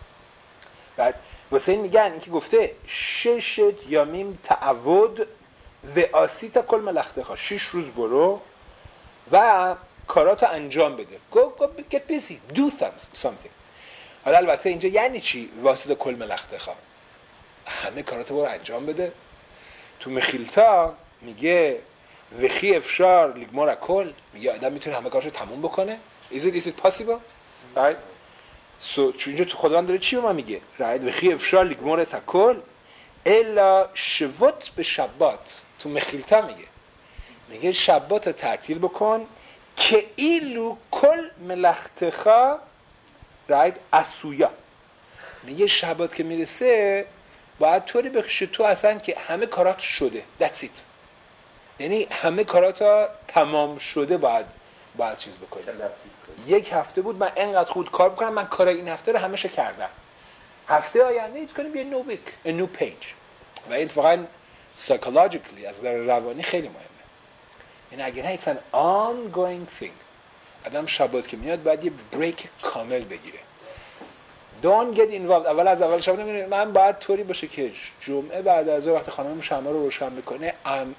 بعد واسه این میگن اینکه گفته ششت یامیم تعود و آسیتا کل ملختخا، 6 روز برو و کاراتو انجام بده. go get busy, do something. حالا البته اینجا یعنی چی واسطه کل ملختخا؟ همه کاراتو برو انجام بده. تو مخیلتا میگه وخی افشار لیگمار کل، میگه آدم میتونه همه کارشو تموم بکنه. is it possible? right? چون اینجا تو خداوند داره چی به ما میگه؟ right? وخی افشار لیگمار تکل الا شوت به شبات. تو مخیلتا میگه شبات رو تعطیل بکن که ایلو کل ملختخا، right? اسویا. میگه شبات که میرسه باید طوری بخشه تو اصلا که همه کارات شده. That's it. یعنی همه کاراتا تمام شده باید چیز بکنی. یک هفته بود من انقدر خود کار بکنم، من کارای این هفته رو همه‌شو کردم. هفته آینده it's going to be a new week, a new page. و این واقعا psychologically از نظر روانی خیلی مهمه. یعنی اگر نه it's an ongoing thing. آدم شبات که میاد باید یه بریک کامل بگیره. Don't get involved. اول شب من باید طوری باشه که جمعه بعد از وقت خانمم شمع رو روشن میکنه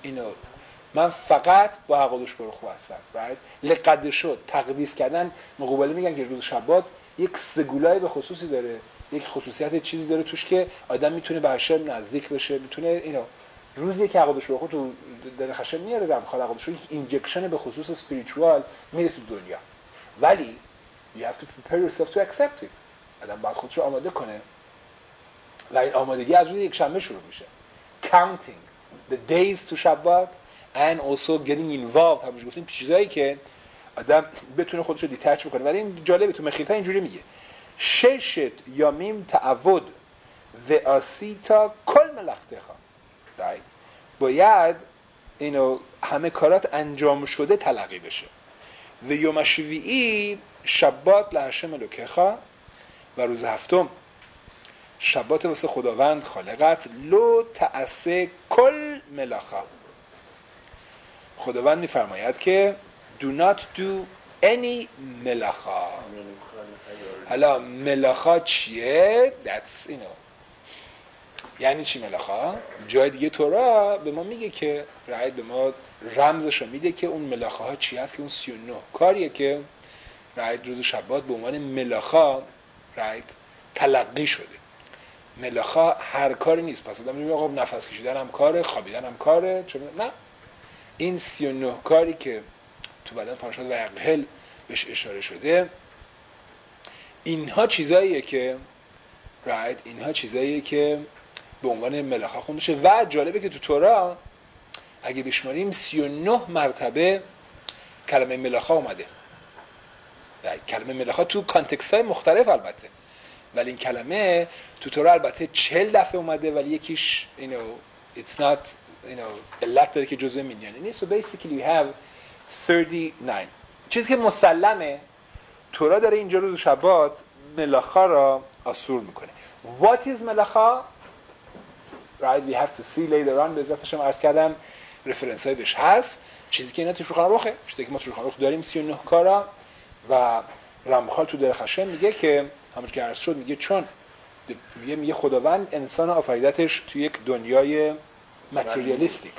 من فقط با حقوقش برو خوب هستم. right? لقد شد تقدیس کردن. مقابله میگن که روز شبات یک سگولای به خصوصی داره، یک خصوصیت چیزی داره توش که آدم میتونه به هشم نزدیک بشه، میتونه روزی که حقوقش برو خود تو در خشم میاره دم خاله حقوقش یک اینجکشن به خصوص اسپریچوال میره تو دنیا. ولی you have to prepare yourself to accept it. آدم باید خودش رو آماده کنه و این آمادگی از روز یک شنبه شروع میشه. counting the days to شبات and also getting involved. همونجور گفتیم چیزایی که آدم بتونه خودش رو دیتچ بکنه. ولی این جالبه تو مخیلتا اینجوری میگه ششت یامیم تعود و آسیتا کل ملختخا. باید همه کارات انجام شده تلقی بشه. و یوم شویعی شبات لهشم الوکخا، و روز هفتم شبات واسه خداوند خالقت لو تعسه کل ملاخا. خداوند میفرماید که do not do any ملاخا. حالا ملاخا چیه؟ that's یعنی چی ملاخا؟ جای دیگه تورا به ما میگه که رایت به ما رمزشو میده که اون ملاخا ها چی هست، که اون 39 کاریه که رایت روز شبات به عنوان ملاخا رایت تلقی شده. ملاخا هر کاری نیست. پس آدم میگه آقا نفس کشیدن هم کاره، خوابیدن هم کاره، نه. این 39 کاری که تو بدن پارشات و عقل بهش اشاره شده، اینها چیزاییه که اینها چیزاییه که به عنوان ملاخا خونده شه. و جالبه که تو تورا اگه بشماریم 39 مرتبه کلمه ملاخا اومده. کلمه ملاخا تو کانتکست های مختلف البته، ولی این کلمه تو تورا البته 40 دفعه اومده، ولی یکیش it's not علت داره که جزء مینیانه نیست. So basically you have 39. چیزی که مسلمه تورا داره اینجا روز شبات ملاخا را آسور میکنه. What is ملاخا؟ Right, we have to see later on. به ذاتش هم عرض کردم رفرنس های بهش هست. چیزی که اینا تو شولخان عروخه، چیزی که ما تو شولخان عروخ داریم 39 کارا. و رمخال تو درخ هشم میگه که همونش که عرض شد، میگه چون میگه خداوند انسان آفریدتش تو یک دنیای ماتریالیستیک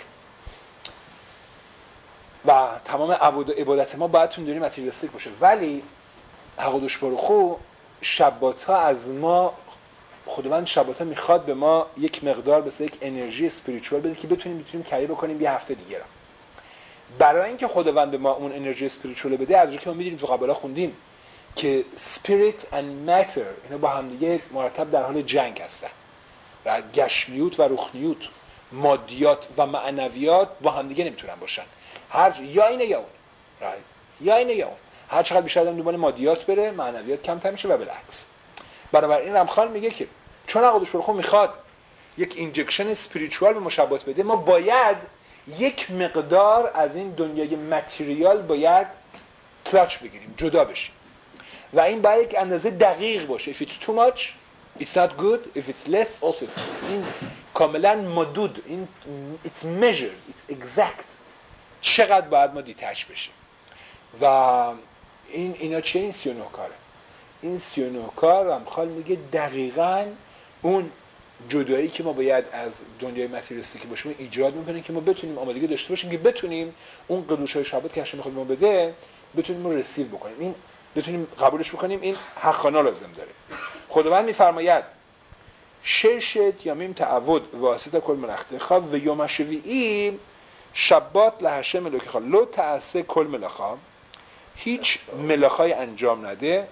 و تمام عبادت ما باید تو دنیای ماتریالیستیک باشه، ولی حقودش بروخو شبات ها از ما، خداوند شبات ها میخواد به ما یک مقدار مثل یک انرژی اسپریچوال بده که بتونیم کاری بکنیم یه هفته دیگه را. برای اینکه خداوند به ما اون انرژی اسپریچوال بده، از اونجایی که ما میدونیم تو قبلا خوندیم که spirit and matter اینا با هم دیگه مرتب در حال جنگ هستن و گشمیوت و روحانیوت، مادیات و معنویات با هم دیگه نمیتونن باشن. یا اینه یا اون، یا اینه یا اون. هر چقدر بیشتر آدم دنبال مادیات بره، معنویات کمتر میشه و بالعکس. بنابراین رمخان میگه که چون حقودش بروخو میخواد یک اینجکشن اسپریچوال به مشابهت بده، ما باید یک مقدار از این دنیای متریال باید کلاچ بگیریم، جدا بشیم. و این باید یک اندازه دقیق باشه. If it's too much, it's not good. If it's less, also این کاملا مدود، این it's measured, it's exact. چقدر باید ما دیتچ بشیم. و اینا چیه؟ این 39 کاره. این 39 کار رمخال میگه دقیقاً اون جدایی که ما باید از دنیای ماتریالیستی باشیم ایجاد میکنه که ما بتونیم آمادگی داشته باشیم که بتونیم اون قدوش‌های شبات که هشم میخواد ما بده بتونیم رو رسیو بکنیم، این بتونیم قبولش بکنیم. این حقانه لازم داره. خداوند میفرماید ششت یامیم تعود واسطه کل ملخته و یوم شویی شبات لهشم الوکیخا لو تعسه کل ملخا، هیچ ملخای انجام نده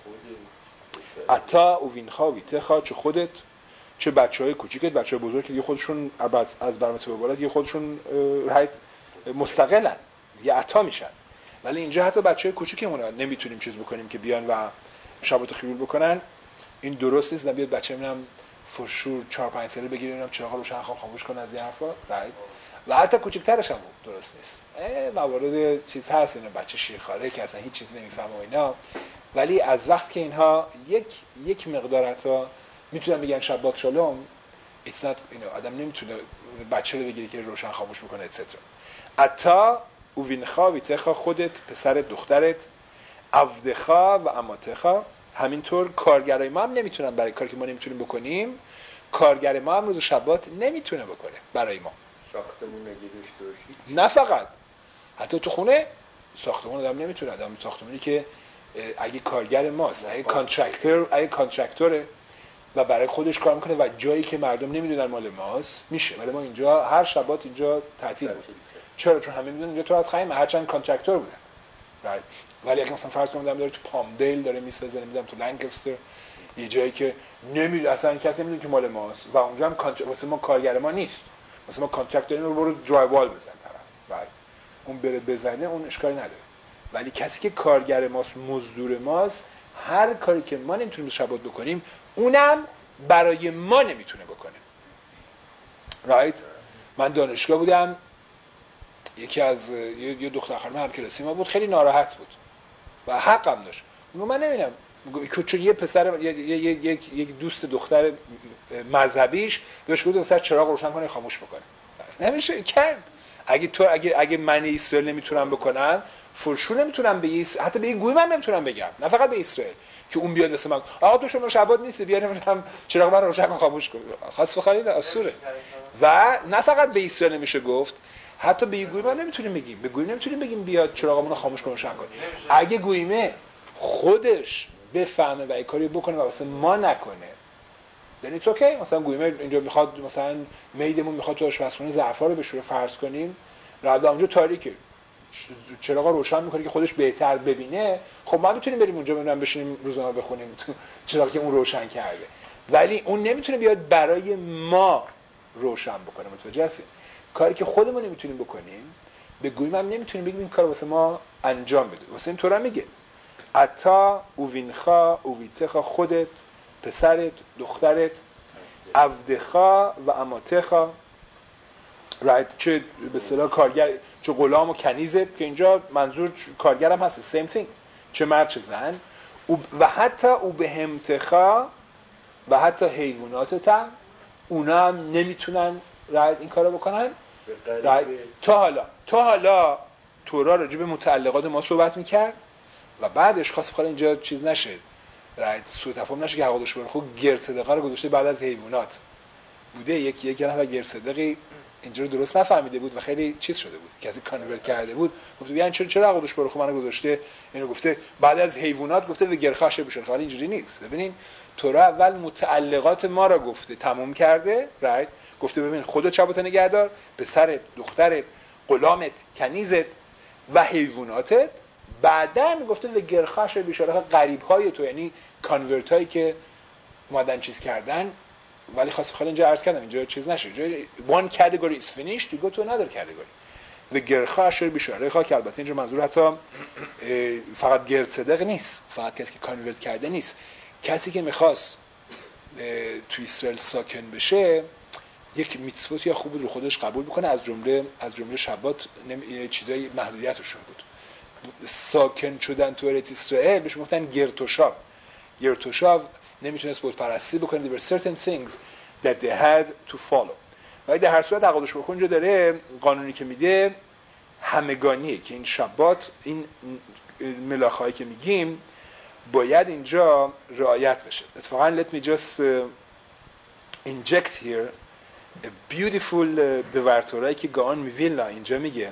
عطا و وینخا و ویتخا، چه خودت چه بچهای کوچیکت، بچهای بزرگ که دیگه خودشون از برمته به بالا دیگه خودشون مستقلن، یه عطا میشن. ولی اینجا حتی بچهای کوچیکمون نمیتونیم چیز بکنیم که بیان و شبات خیول بکنن. این درست نیست. نبیاد بچه منم فرشور 4-5 ساله بگیریم چراغ روشن خاموش کنه از این حرفا، و حتی کوچیک‌ترش هم درست نیست. موارد چیز هست، اینا بچه شیرخواره که اصلا هیچ چیزی نمیفهمه و اینا. ولی از وقت که اینها یک مقدار حتی میتونن بگن شبات شالوم، it's not آدم نمیتونه بچه رو بگیری که روشن خاموش بکنه etc. عطا اوینخا ویتخا، خودت، پسرت، دخترت، عبدخا و اماتخا. همینطور کارگرای ما هم نمیتونن برای کاری که ما نمیتونیم بکنیم، کارگر ما هم روز شبات نمیتونه بکنه برای ما. ساختمون نگیرش داشتی؟ نه فقط، حتی تو خونه ساختمون آدم نمیتونه. آدم ساختمونی که اگه کارگر ماست، اگه کانترکتوره و برای خودش کار میکنه و جایی که مردم نمیدونن مال ماست میشه. ولی ما اینجا هر شبات اینجا تعطیل بود. چرا؟ چون همه میدونن اینجا تو راحت خیمه، هرچند کانترکتور بودن. ولی اگه مثلا فرض کنم داره تو پامدیل داره میسازه، نمیدونم تو لنکستر، یه جایی که اصلا کسی نمیدونه که مال ماست و اونجا هم واسه ما کارگر ما نیست، واسه ما کانترکت داریم رو برو درایوال بزن طرف، اون بره بزنه اون اشکالی نداره. ولی کسی که کارگر ماست، مزدور ماست، هر کاری که ما نمیتونیم شبات بکنیم اونم برای ما نمیتونه بکنه. من دانشگاه بودم، یکی از یه دختر خانم همکلاسی ما بود، خیلی ناراحت بود و حقم داشت. من نمیدونم چون یه پسر یک دوست دختر مذهبیش بهش گفت مثلا چراغ روشن کنه خاموش بکنه. نمیشه کرد. اگه من اسرائیل نمیتونم بکنم، فرشور نمیتونم به حتی به این گوی من نمیتونم بگم، نه فقط به اسرائیل که اون بیاد مثلا آقا تو شما شبات نیست بیا نمیدونم چراغ من روشن کن خاموش کن، خاص بخواد اسوره. و نه فقط به اسرائیل نمیشه گفت، حتی به گوی من نمیتونیم بگیم، به گوی نمیتونیم بگیم بیاد چراغمون رو خاموش کن روشن کن. اگه گویمه خودش بفهمه و این کاری بکنه و واسه ما نکنه، then it's okay. مثلا گویمه اینجا میخواد مثلا میدمون میخواد تو آشپزخونه ظرفا رو بشوره فرض کنیم، رد اونجا تاریکه، چراغا روشن میکنه که خودش بهتر ببینه، خب ما میتونیم بریم اونجا بشینیم روزنامه بخونیم چراغی که اون روشن کرده، ولی اون نمیتونه بیاد برای ما روشن بکنه. متوجه هستید؟ کاری که خودمون نمیتونیم بکنیم بگوییم هم نمیتونیم بگیم این کار واسه ما انجام بده. واسه این طورا میگه اتا اووینخا اوویتخا، خودت، پسرت، دخترت، عبدخا و اماتخا، چه به اصطلاح کارگر، چه غلام و کنیزت، که اینجا منظور کارگرم هست، same thing، چه مرد چه زن، و حتی او به همتخا و حتی حیواناتت هم اونا هم نمیتونن این کارو بکنن. تا حالا تورا راجع به متعلقات ما صحبت میکرد و بعدش خواست بخواد اینجا چیز نشه، سوء تفاهم نشه که حقادش بره خب گرصدقه رو گذاشته بعد از حیوانات بوده. یکی نفر گرصدقی اینجا رو درست نفهمیده بود و خیلی چیز شده بود، کسی کانورت کرده بود، گفته بیان چرا حقادش بره خب منو گذاشته اینو گفته بعد از حیوانات، گفته به گرخاشه بشه. خالی اینجوری نیست. ببینین تورا اول متعلقات ما را گفته تموم کرده، گفته ببین خودت شبات نگهدار، پسرت، دخترت، غلامت، کنیزت و حیواناتت، بعداً گفته به گرخاش بیشاره غریب‌های تو، یعنی کانورت هایی که اومدن چیز کردن. ولی خاصه اینجا عرض کردم اینجا چیز نشه، one category is finished you go to another category. و گرخاش بیشاره که البته اینجا منظور حتی فقط گرصدق نیست، فقط کسی که کانورت کرده نیست، کسی که میخواست تو اسرائیل ساکن بشه یک میتسوت یا خوب رو خودش قبول بکنه، از جمله شبات چیزای محدودیتشون بود. ساکن شدن تو ارت اسرائیل بهش گفتن گرتوشاو نمیتونست بت پرستی بکنه. there were certain things that they had to follow. ولی در هر صورت عقادش بکن جا داره قانونی که میده همگانیه که این شبات، این ملاخایی که میگیم باید اینجا رعایت بشه. اتفاقا let me just inject here a beautiful دورتورایی که گاون میویلنا اینجا میگه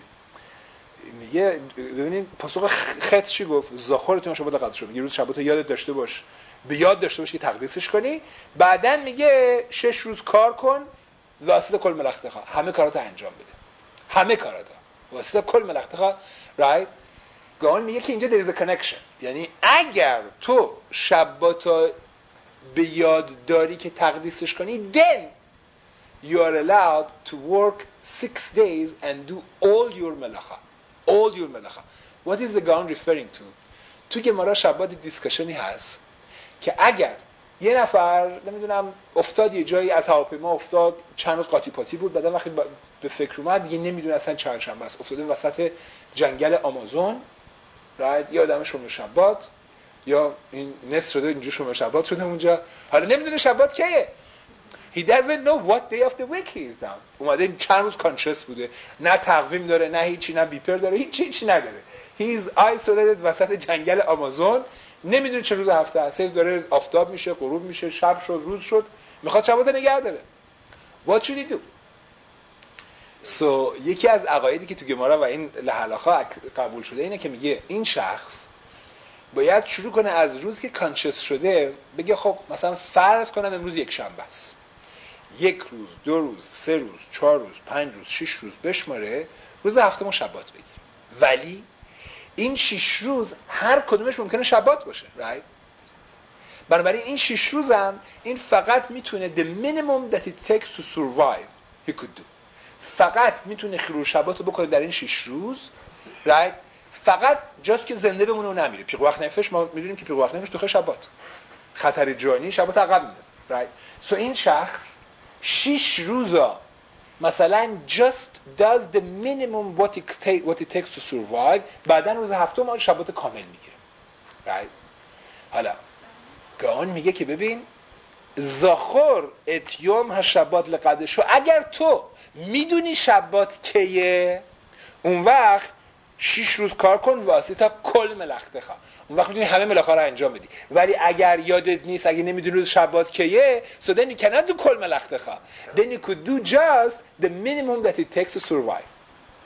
ببینید پاسخ خط چی گفت؟ زاخورتون شبات قدر شد، یه روز شبات یادت داشته باش، به یاد داشته باشی که تقدیسش کنی. بعدن میگه 6 روز کار کن واسطه کل ملختخا، همه کاراتو انجام بده، همه کاراتو واسطه کل ملختخا. right گاون میگه که اینجا there is a connection، یعنی اگر تو شباتا به یاد داری که تقدیسش کنی then you are allowed to work 6 days and do all your ملخا. What is the Gaon referring to؟ تو که مرا شبات دیسکشنی هست که اگر یه نفر نمیدونم افتاد یه جایی از هواپیما افتاد، چند روز قاطی پاتی بود، بعد وقتی به فکر اومد دیگه نمیدونه اصلا چند شنبه است، افتاده وسط جنگل آمازون، یا آدم شومه شبات یا این نصف شده اینجا شومه شبات شده اونجا، حالا نمیدونه شبات کیه. He doesn't know what day of the week he is down. اومده چند روز کانشس بوده، نه تقویم داره، نه هیچی، نه بیپر داره، هیچی نداره. He is isolated وسط جنگل آمازون، نمیدونه چه روز هفته است، داره آفتاب میشه، غروب میشه، شب شد، روز شد، میخواد شبات نگه داره. What should he do؟ So یکی از عقایدی که تو گمارا و این لحلاخا قبول شده اینه که میگه این شخص باید شروع کنه از روز که کانشس شده بگه خب مثلا فرض کنم امروز یک شنبه است، 1 روز، 2 روز، 3 روز، 4 روز، 5 روز، 6 روز بشماره، روز هفتم شبات بگیره. ولی این 6 روز هر کدومش ممکنه شبات باشه، right؟ بنابراین این 6 روز هم این فقط میتونه the minimum that it takes to survive he could do. فقط میتونه خلو شبات رو بکنه در این 6 روز، right؟ فقط جاست که زنده بمونه و نمیره. پیق وقت نفش ما میدونیم که پیق وقت نفش تو شبات خطر جانی شبات عقب میندازه، right؟ So این شخص 6 روزا مثلا just does the minimum what it takes to survive، بعدن روز هفتم ما شبات کامل میگیره، right؟ حالا گاون میگه که ببین زاخور اتیوم ها شبات لقدشو، اگر تو میدونی شبات کیه اون وقت 6 روز کار کن واسه تا کل ملخته خواه، اون وقت میتونی همه ملاخا رو انجام بدی. ولی اگر یادت نیست، اگه نمیدونی روز شبات کیه، so then you cannot do کل ملخته خواه، then you could do just the minimum that it takes to survive.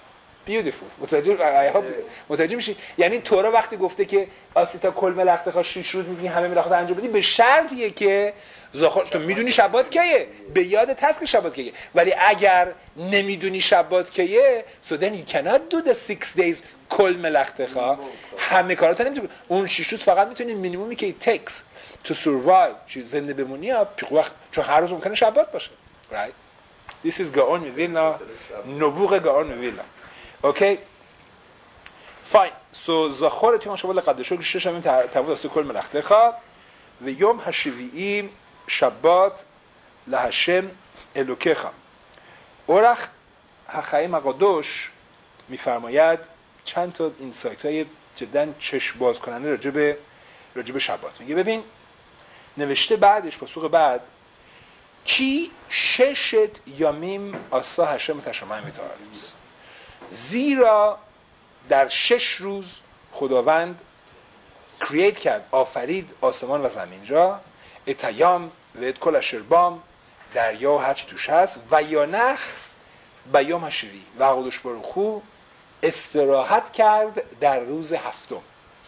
beautiful. متوجه میشی؟ یعنی تورا وقتی گفته که آسیتا کل ملختخا 6 روز میگی همه ملخت انجام بدی، به شرطیه که تو میدونی شبات کیه، به یادت هست که شبات کیه. ولی اگر نمیدونی شبات کیه so then you cannot do the 6 days کل ملختخا، همه کارات نمیتونی. اون 6 روز فقط میتونی مینیمومی که it takes to survive زنده بمونی وقت، چون هر روز ممکنه شبات باشه. right this is گاون میویلنا، نبوغ گاون میویلنا. اوکی فاین. سو زخور توی مشابه لقدشو که شش همین تمود است کل ملختخا و یوم هشویی شبات لهشم الوکخا. اورخ هخایم قدوش میفرماید چند تا اینسایت های جدا چشم باز کننده راجع به شبات. میگه ببین نوشته بعدش پاسخ بعد کی ششت یامیم آسا هشم تشامه میتارد، زیرا در 6 روز خداوند کرییت کرد، آفرید آسمان و زمین را، اتیام و اتکل اشربام، دریا و هرچی توش هست، و یانخ بیام هشوی و قدوش بروخو استراحت کرد در روز هفتم.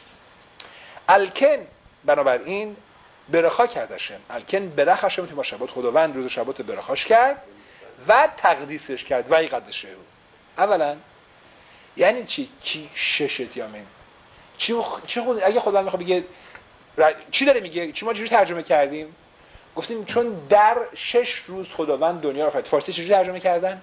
الکن بنابراین برخا کردشم، الکن برخ هشم تو شبات، خداوند روز شبات برخاش کرد و تقدیسش کرد و ایقدشه. اولا یعنی چی؟ کی ششت یامین؟ چی اگه خداوند میخواد بگه چی داره میگه؟ چی ما چجوری ترجمه کردیم؟ گفتیم چون در 6 روز خداوند دنیا رو آفرید. فارسی چجوری ترجمه کردن؟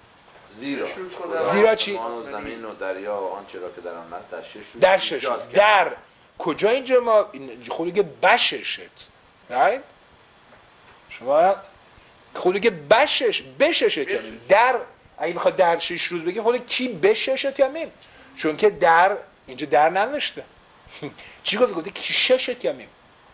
زیرا چی؟ آسمان و زمین و دریا و آنچه را که در آن است در 6 روز. در کجا اینجا ما خود که بششت right؟ شما خود که بششت یامین. در اگه بخواد در 6 روز بگیم خود کی بششت یامین، چون که در اینجا در ننوشته. چی گفته کی ششت یامین،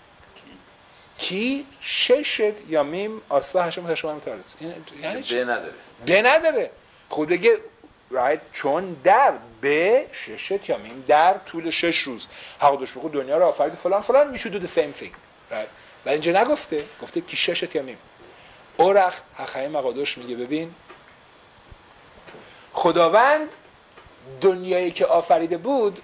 کی ششت یامیم آسا هشم تشامه میتارس. یعنی چی؟ به نداره خود بگه right؟ چون در به ششت یامیم در طول 6 روز حق دوش بگو دنیا رو آفرید فلان فلان میشود do the same thing right؟ و اینجا نگفته، گفته کی ششت یامیم. اورخ حقای مقادوش میگه ببین خداوند دنیایی که آفریده بود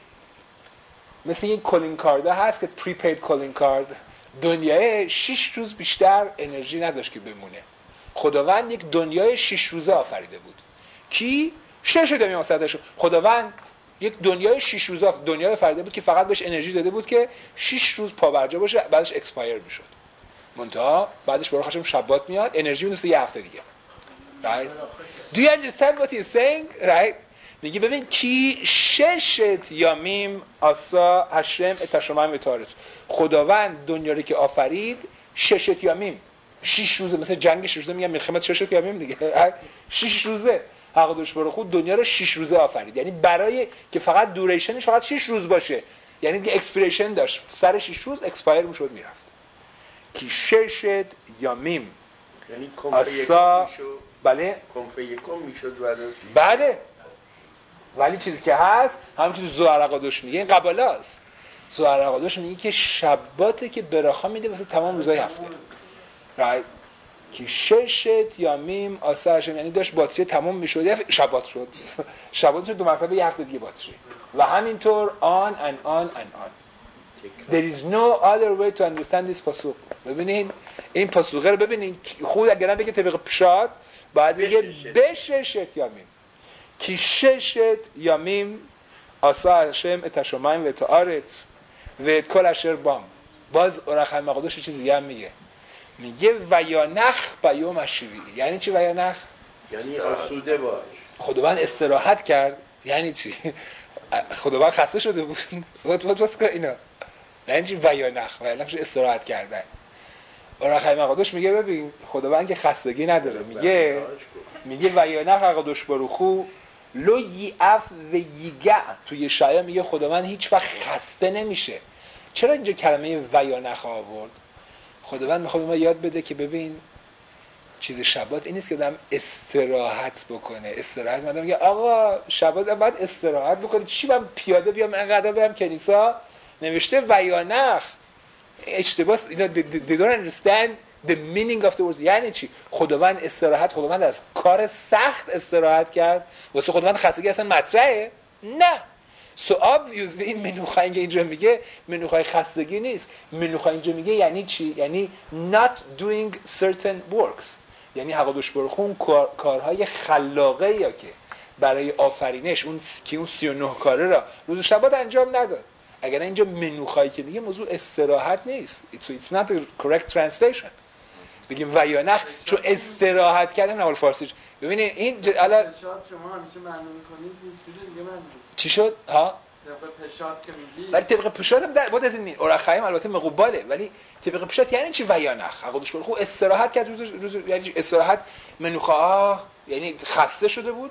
مثل این کالینگ کارده هست که پریپید کالینگ کارد، دنیای 6 روز بیشتر انرژی نداشت که بمونه. خداوند یک دنیای 6 روزه آفریده بود. کی؟ 6 یامیم آفریده. خداوند یک دنیای 6 روزه دنیای آفریده بود که فقط بهش انرژی داده بود که 6 روز پابرجا باشه، بعدش اکسپایر میشد. منتها بعدش برای خودش شبات میاد، انرژی میاد یه هفته دیگه. right do you understand what he's saying right؟ میگه ببین کی ششت یامیم آسا هشم اتشامه میتارس، خداوند دنیا رو که آفرید 6 یامیم 6 روزه، مثل جنگ 6 روزه میگم ملخمت 6 یامیم دیگه 6 روزه حق دوش برو خود دنیا رو 6 روزه آفرید. یعنی برای که فقط دوریشنش فقط 6 روز باشه، یعنی دیگه اکسپیریشن داشت، سر 6 روز اکسپایر میشد میرفت. کی ششت یامیم یعنی آسا بله کنفه یکم میشد بله. ولی چیزی که هست همون که تو زهر قدوش میگه این قبالاست. زهر قدوش میگه که شباته که برخا میده واسه تمام روزهای هفته right؟ که ششت یامیم آسا هشم، یعنی داشت باتری تمام میشد شبات شد شبات شد 2 مرتبه یه هفته دیگه باتری و همینطور on and on and on. There is no other way to understand this پاسخ. ببینین این پاسخه رو ببینین خود اگر بگه طبق پشات باید بگه بششت یامیم کی ششت یامیم آسا هشم اتشامه و اتعارت و اتکل اشربام. باز اورخای مقدوش چیز دیگه هم میگه و یانخ بیام هشوی. یعنی چی و یانخ؟ یعنی آسوده باش. خداوند استراحت کرد. یعنی چی؟ خداوند خسته شده بود واسه اینا. یعنی چی و یانخ؟ و یانخ استراحت کردن. اورخای مقدوش میگه ببین خداوند که خستگی نداره، میگه و یانخ قدوش بروخو لو یعف و یگع. توی شایعه میگه خداوند هیچ وقت خسته نمیشه. چرا اینجا کلمه و یانخ آورد؟ خداوند میخواد ما یاد بده که ببین چیز شبات این نیست که آدم استراحت بکنه. استراحت مدام میگه آقا شبات باید استراحت بکنه، چی من پیاده بیام انقدر برم کنیسا؟ نوشته و یانخ. اشتباه. اینا they don't understand the meaning of the words یعنی چی؟ خداوند از کار سخت استراحت کرد. واسه خداوند خستگی اصلا مطرحه؟ نه. So obviously این منوخا اینجا میگه منوخای خستگی نیست. منوخا اینجا میگه یعنی چی؟ یعنی not doing certain works. یعنی حقادوش برخون کارهای خلاقه یا که برای آفرینش اون 39 کاره را روز شبات انجام نداد. اگر اینجا منوخایی که میگه موضوع استراحت نیست. It's not a correct translation. بگیم ویانخ چون استراحت کردن اول فارسیش. ببینید این الان شما همیشه معنی می‌کنید دیگه من چی شد؟ ها؟ طبق پشات که میگی ولی طبق پشات هم بعد از این اورخایم البته مقوباله ولی طبق پشات یعنی چی ویانخ؟ حقودش برخو استراحت کرد روز یعنی استراحت منوخا یعنی خسته شده بود.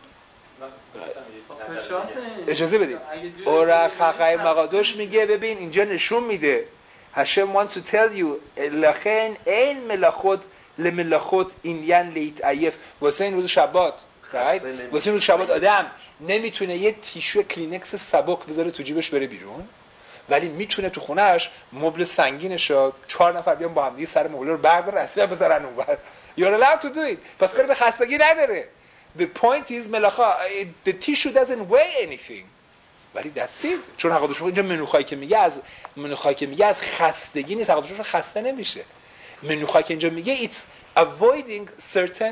اجازه بدید اورخایم مقادوش میگه ببین اینجا نشون میده هشم want to tell you لخن این ملخوت لملخوت این لیت عیف واسه این روز شبات واسه این روز شبات آدم نمیتونه یه تیشو کلینکس سبک بذاره تو جیبش بره بیرون ولی میتونه تو خونهش مبل سنگینش رو 4 نفر بیان با هم دیگه سر مبل رو بردارن اصلا بذارن اونور you're allowed to do it پس کاری به خستگی نداره. The point is ملخا the tissue doesn't weigh anything ولی that's it. چون حقادوش اینجا منوخایی که میگه از خستگی نیست. حقادوش خسته نمیشه. منوخایی که اینجا میگه it's avoiding certain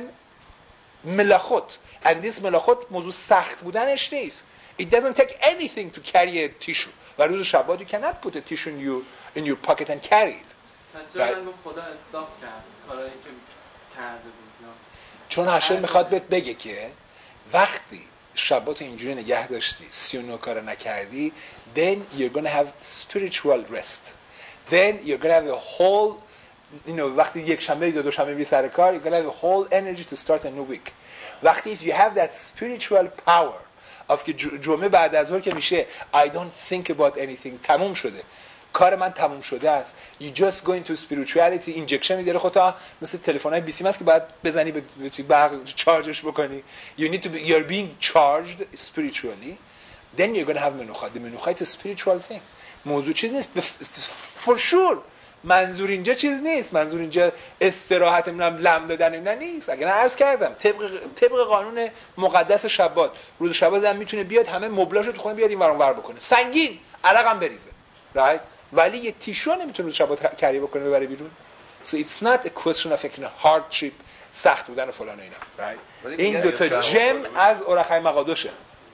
ملخوت and this ملخوت موضوع سخت بودنش نیست. It doesn't take anything to carry a tissue و روز شبات you cannot put a tissue in your pocket and carry it. چرا خدا استاپ کرد کارایی که کرده بود؟ چون هشم میخواد بهت بگه که وقتی شبات اینجوری نگه داشتی 39 کار نکردی then you're going to have spiritual rest then you're going to have a whole وقتی یک شنبه دو شنبه بی سر کار you're going to have a whole energy to start a new week. وقتی if you have that spiritual power of که جمعه بعد از ظهر که میشه I don't think about anything تموم شده کار من تموم شده است you just go into spirituality injection میداره خودتا مثل تلفن‌های بیسیم است که باید بزنی به برق چارجش بکنی you need to be you're being charged spiritually then you're going to have منوخا. the منوخا is a spiritual thing. موضوع چیز نیست for sure منظور اینجا چیز نیست. منظور اینجا استراحت لم دادن اینا نیست. اگه نه عرض کردم طبق قانون مقدس شبات روز شبات هم میتونه بیاد همه مبلاشو تو خونه بیاد این ور اون ور بکنه سنگین عرقم بریزه right ولی یه تیشو نمیتونه روز شبات کاری بکنه ببره بیرون. So it's not a question of hardship سخت بودن و فلان اینا right این دو تا جم از اورخای مقادوشه.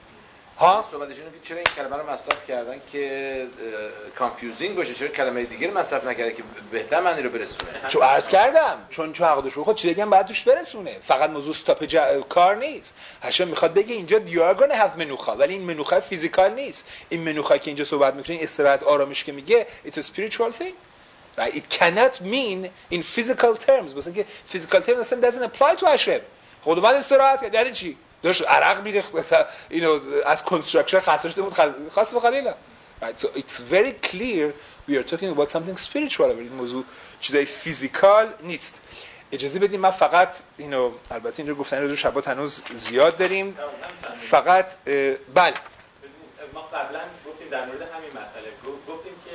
ها صحبتشون اینه چرا این کلمه رو مصرف کردن که کانفیوزینگ باشه چرا کلمه دیگه رو مصرف نکردن که بهتر معنی رو برسونه. چون عرض کردم چون عقدش خود چیزی دیگه هم بعد توش برسونه فقط موضوع استاپ کار نیست. هاشم میخواد بگه اینجا you are gonna have منوخا ولی این منوخا فیزیکال نیست. این منوخا که اینجا صحبت میکنین استراحت آرامش که میگه it's a spiritual thing right it cannot mean in physical terms مثلا که physical terms اصلا doesn't apply to هاشم. خودمان استراحت کرد یعنی چی داشت عرق میریخت اینو از کنستراکشن خسته شده بود خاص بخریلا right so it's very clear we are talking about something spiritual این موضوع چیزای فیزیکال نیست. اجازه بدید من فقط اینو البته اینجا گفتن روز شبات هنوز زیاد داریم فقط بله ما قبلا گفتیم در مورد همین مسئله گفتیم که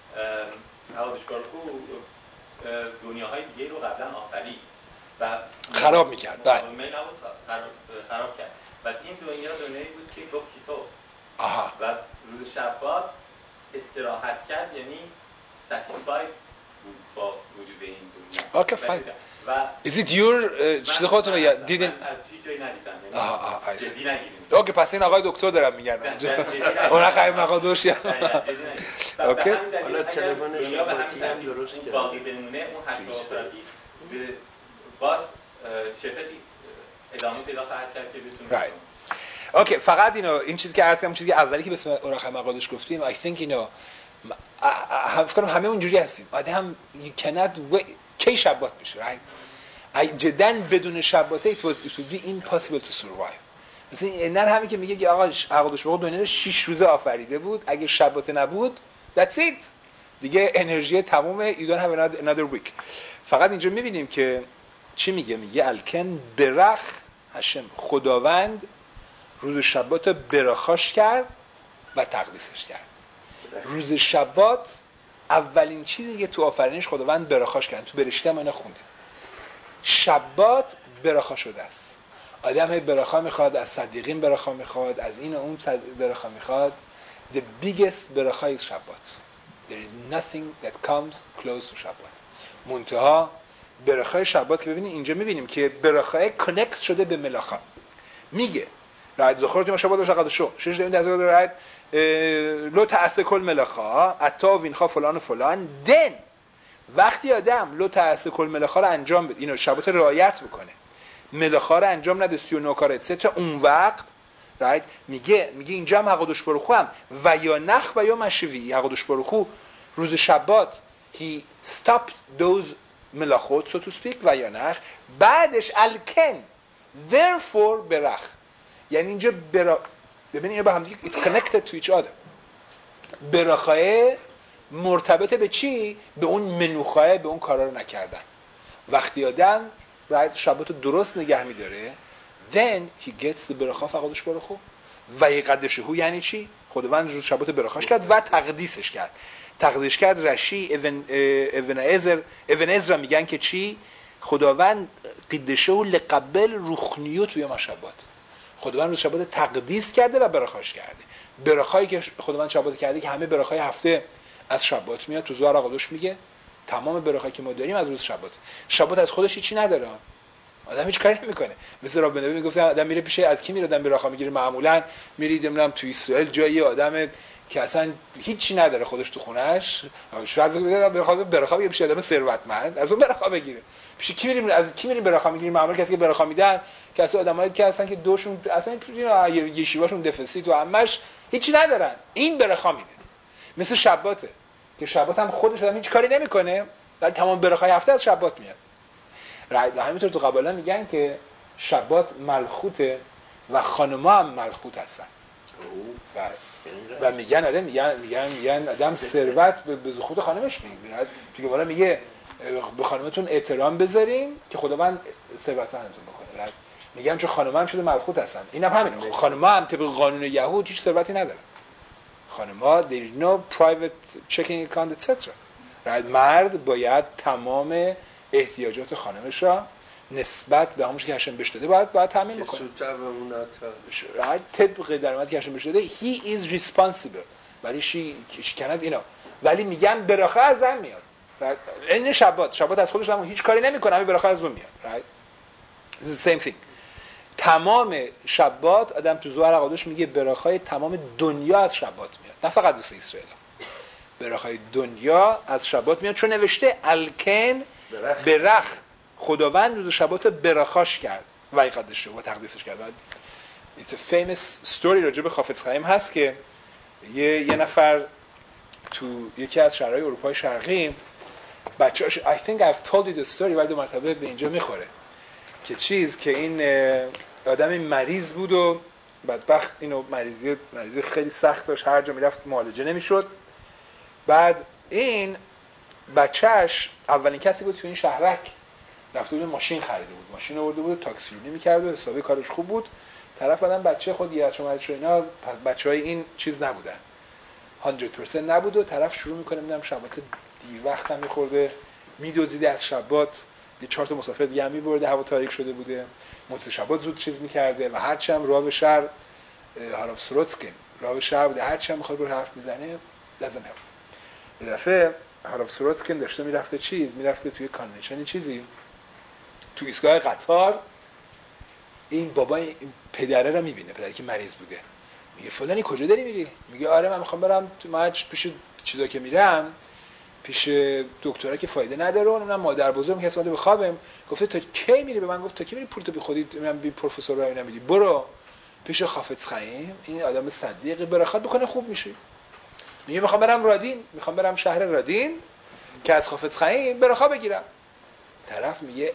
حوادثکارکو دنیاهای دیگه رو قبلا آفرید و خراب میکرد بله خراب کرد و این دنیایی بود که گفت کیتو و روز شبات استراحت کرد یعنی satisfied بود با وجود این دنیا. اوکی فاین و is it your چیز خودتون یا دیدین از چی جایی ندیدم جدی نگیریم. اوکی پس این آقای دکتر دارم میگن اون خیلی مقادوش یا اوکی حالا تلفن شباتی هم درست کرد باقی بمونه اون هشت آفرادی باز شرکتی ادامه پیدا خواهد کرد که بتونه right. اوکی فقط این چیزی که عرض کردم چیزی که اولی که به اسم اورخ مقادش گفتیم I think فکر کنم همه اونجوری هستیم آدم you cannot wait کی شبات میشه right جدا بدون شباته it would be impossible to survive. مثلا این همین که میگه که آقا عقدش بگو دنیا 6 روزه آفریده بود اگه شباته نبود that's it دیگه انرژی تمومه you don't have another week. فقط اینجا میبینیم که چی میگه الکن برخ هشم خداوند روز شبات برخاش کرد و تقدیسش کرد. روز شبات اولین چیزی که تو آفرینش خداوند برخاش کرد تو برشته ما اینو خوندیم شبات براخا شده است. آدم براخا میخواد، از صدیقین براخا میخواد، از این و اون براخا میخواد. The biggest براخا is شبات. There is nothing that comes close to شبات. منتها براخای شبات که ببینید اینجا میبینیم که براخای کانکت شده به ملاخا. میگه رعد زخورتی ما شبات و شو شش داریم دست رعد لو تأسه کل ملاخا اتا وینخا فلان و فلان. دن وقتی آدم لو تأسه کل ملاخا رو انجام بده، اینو شبات رعایت بکنه، ملاخا رو انجام نده 39 کار تا اون وقت رایت میگه اینجا هم حقدوش بروخو هم و یا نخ و یا مشوی. حقدوش بروخو روز شبات he stopped those ملاخوت so to speak و یا نخ، بعدش الکن therefore برخ. یعنی اینجا ببین اینا با هم دیگه it's connected to each other. براخای مرتبط به چی؟ به اون منوخای، به اون کارا رو نکردن. وقتی آدم رایت شبات رو درست نگه میداره then he gets the برخا فقدش برخو و یقدشه هو. یعنی چی؟ خداوند روز شبات برخاش کرد و تقدیسش کرد. تقدیسش کرد. رشی ابن عزرا میگن که چی؟ خداوند قدشه هو لقبل روخنیوت توی شبات. خداوند روز شبات تقدیس کرده و برخاش کرده. برخایی که خداوند شبات کرده که همه برخای هفته از شبات میاد. تو زوار قدوش میگه تمام برخایی که ما داریم از روز شبات. شبات از خودش هیچی نداره، آدم هیچ کاری نمیکنه. مثل رب نبی میگفت آدم میره پیش از کی میره آدم براخا میگیره؟ معمولا میرید نمیدونم تو اسرائیل جایی آدم که اصلا هیچی نداره خودش تو خونه‌اش، شاید براخا بگیره پیش آدم ثروتمند از اون براخا بگیره. پیش کی میریم؟ از کی میریم براخا میگیریم؟ معمولا کسی که براخا میدن کسی آدمایی که اصلا که دوشون اصلا یشیواشون دفیسیت و همش هیچی ندارن، این براخا میده. مثل شباته که شبات هم خودش آدم هیچ کاری نمیکنه ولی تمام براخای هفته از شبات میاد. و همینطور تو قباله میگن که شبات ملخوته و خانما هم ملخوت هستن و میگن آره میگن آدم ثروت به زخوت خانمش میگیره. تو قباله میگه به خانمتون احترام بذارین که خداوند ثروتمندتون بکنه. میگن چون خانما هم شده ملخوت هستن. اینم همینه. خانما هم طبق قانون یهود هیچ ثروتی ندارن. خانما there is no private checking account etc. مرد باید تمام احتیاجات خانمش را نسبت به همونش که هشم بهش داده باید تامین بکنه. طبق درآمدی که هشم بهش داده he is responsible. ولی she cannot ولی میگن براخه از زن میاد. این شبات از خودش هم هیچ کاری نمیکنه، همین براخه از اون میاد. right this is the same thing. تمام شبات آدم تو زوار قدوش میگه براخای تمام دنیا از شبات میاد، نه فقط از اسرائیل. براخای دنیا از شبات میاد چون نوشته الکن برخ. خداوند روز شبات براخاش کرد و یقدشه و تقدیسش کرد. It's a famous story راجع به خافز خایم هست که یه نفر تو یکی از شهرهای اروپای شرقی بچه‌اش I think I've told you the story ولی دو مرتبه به اینجا میخوره که که این آدم مریض بود و بدبخت اینو مریضی خیلی سخت داشت، هر جا میرفت معالجه نمیشد. بعد این بچهش اولین کسی بود تو این شهرک رفته بود ماشین خریده بود، ماشین آورده بود، تاکسیرونی می‌کرد و حسابی کارش خوب بود. طرف بعدم بچه خود یادش اینا بچهای این چیز نبودن 100% نبود و طرف شروع میکنه میدونم شبات دیر وقت هم میخورده میدوزیده از شبات، یه 4 تا مسافر دیگه هم میبرده، هوا تاریک شده بوده، مدت شبات زود چیز میکرده و هرچی هم راه به شهر هاراف سروتسکن راه به شهر بوده، هرچی هم میخواد رو حرف میزنه دزنه. یه دفعه هاراف سروتسکن داشته میرفته توی کانونشن چیزی تو ایستگاه قطار، این بابا این پدره رو میبینه، پدری که مریض بوده، میگه فلانی کجا داری میری؟ میگه آره من میخوام برم تو ماچ پیش چیزا که میرم پیش دکترا که فایده نداره و من مادر بزرگم که اسمت بخوابم، گفته تا کی میری؟ به من گفت تا کی میری پولتو بی خودی من بی پروفسور رو نمیدی، برو پیش خافز خایم، این آدم صدیق برخات بکنه خوب میشی. میگه میخوام برم رادین، میخوام برم شهر رادین که از خافز خایم برخا بگیرم. طرف میگه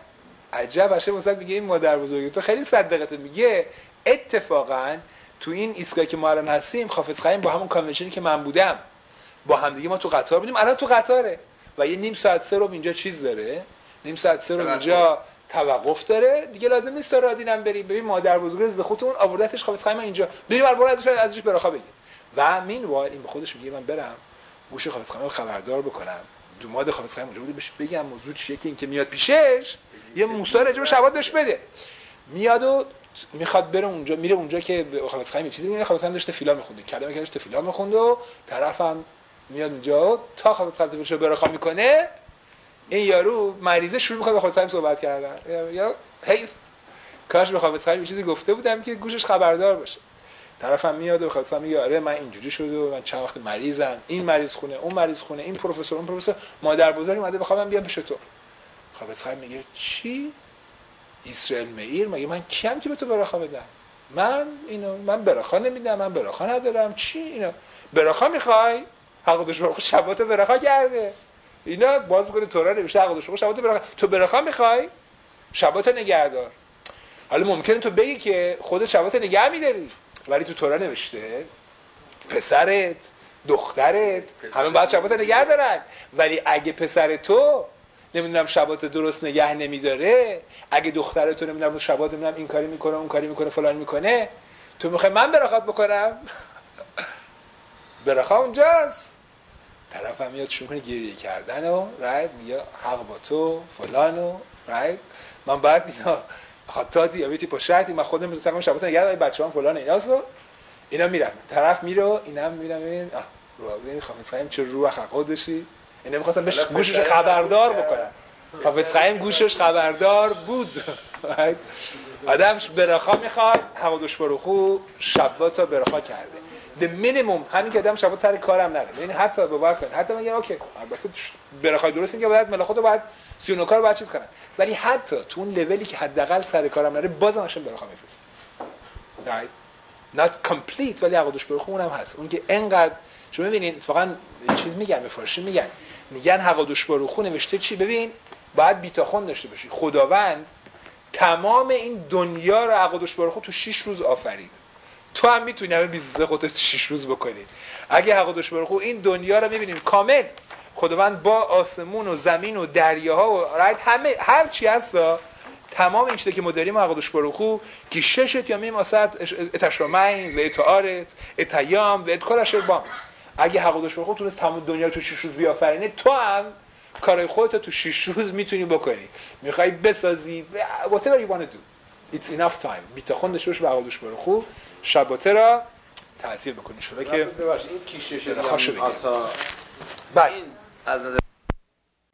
عجب باشه مثلا، میگه این مادر بزرگ تو خیلی صدقته. میگه اتفاقا تو این ایستگاهی که ما الان هستیم خافز خایم با همون کانونشنی که من بودم با هم دیگه ما تو قطار بودیم، الان تو قطاره و یه نیم ساعت سه رو اینجا چیز داره، نیم ساعت سه رو اینجا توقف داره دیگه، لازم نیست تا رادینم بریم. ببین مادر بزرگ زخوتمون آوردتش خافز خایم اینجا، بریم برو ازش برخا بگیر. و مینوال این به خودش میگه من برم گوش خافز خایم خبردار بکنم دوماد خالص خیلی اونجا بوده بهش بگم موضوع چیه که این که میاد پیشش یه موسی راجع به شبات بهش بده. میاد و میخواد بره اونجا، میره اونجا که خالص خیلی چیزی میگه. خالص خیلی داشته فیلا میخونده، کلمه که داشته فیلا میخونده و طرفم میاد اونجا تا خالص خیلی بهش برخا میکنه. این یارو مریضه شروع میکنه به خالص خیلی صحبت کردن. یا حیف کاش به خالص خیلی چیزی گفته بودم که گوشش خبردار باشه. طرفم میاد و خالص میگه آره من اینجوری شده و من چند وقت مریضم، این مریض خونه اون مریض خونه، این پروفسور اون پروفسور، مادر بزرگ اومده بخوام من بیام پیش تو. خالص خیلی میگه چی؟ اسرائیل مئیر؟ مگه من کیم که به تو برخا بدم؟ من برخا نمیدم، من برخا ندارم. چی اینا؟ برخا میخوای؟ حق دشمن شبات برخا کرده. اینا باز میکنه تورا نوشته حق دشمن شبات برخا. تو برخا میخوای؟ شبات نگهدار. حالا ممکنه تو بگی که خودت شبات نگه میداری، ولی تو تورا نوشته پسرت، دخترت همه باید شبات نگه دارن. ولی اگه پسر تو نمیدونم شبات درست نگه نمیداره، اگه دختر تو نمیدونم شبات نمیدونم این کاری میکنه اون کاری میکنه فلان میکنه، تو میخوای من برخات بکنم؟ برخا اونجاست. طرفم میاد شروع کنه گریه کردن و رایت میگه حق با تو فلان و رایت من بعد میاد خاطاتی یا بیتی پشتی من خودم میذارم شبات نگه دارم بچه‌ام فلان ایناسو اینا میرن. طرف میره اینا میرن ببین ببین خافیز خایم چه روح خودشی. اینا می‌خواستن بهش گوشش خبردار بکنن. خافیز خایم گوشش خبردار بود. آدمش برخا میخواد، حوادث بروخو شباتا برخا کرده. د مینیمم همین که آدم شبات سر کارم نره. یعنی حتی باور کن، حتی میگم اوکی البته برخای درست اینه که باید ملاخوت رو باید 39 کار باید چیز کنن، ولی حتی تو اون لولی که حداقل سر کارم نره بازم اشم برخا میفرست. not complete ولی حوادث بروخو اونم هست. اون که انقدر شما ببینید اتفاقا چیز میگن به فارسی میگن حوادث بروخو نوشته چی؟ ببین باید بیتاخون داشته باشی. خداوند تمام این دنیا رو حوادث بروخو تو 6 روز آفرید. تو هم میتونی همه 23 خودت 6 روز بکنی. اگه حقیقتش برخو این دنیا رو میبینیم کامل خداوند با آسمون و زمین و دریاها و همه هر چی هستا تمام این چیزی که ما داریم حقیقتش برخو که ششت یا میم اسد اتشرمین و اتعارت اتیام و اتکالش بام. اگه حقیقتش برخو تونست تمام دنیا رو تو 6 روز بیافرینه، تو هم کارهای خودت تو 6 روز میتونی بکنی. میخوای بسازی whatever you want to do it's enough time. بیتاخون داشته باش به حقیقتش برخو شباته را تعطیل بکنی. شده که این کیشش آسا این از نظر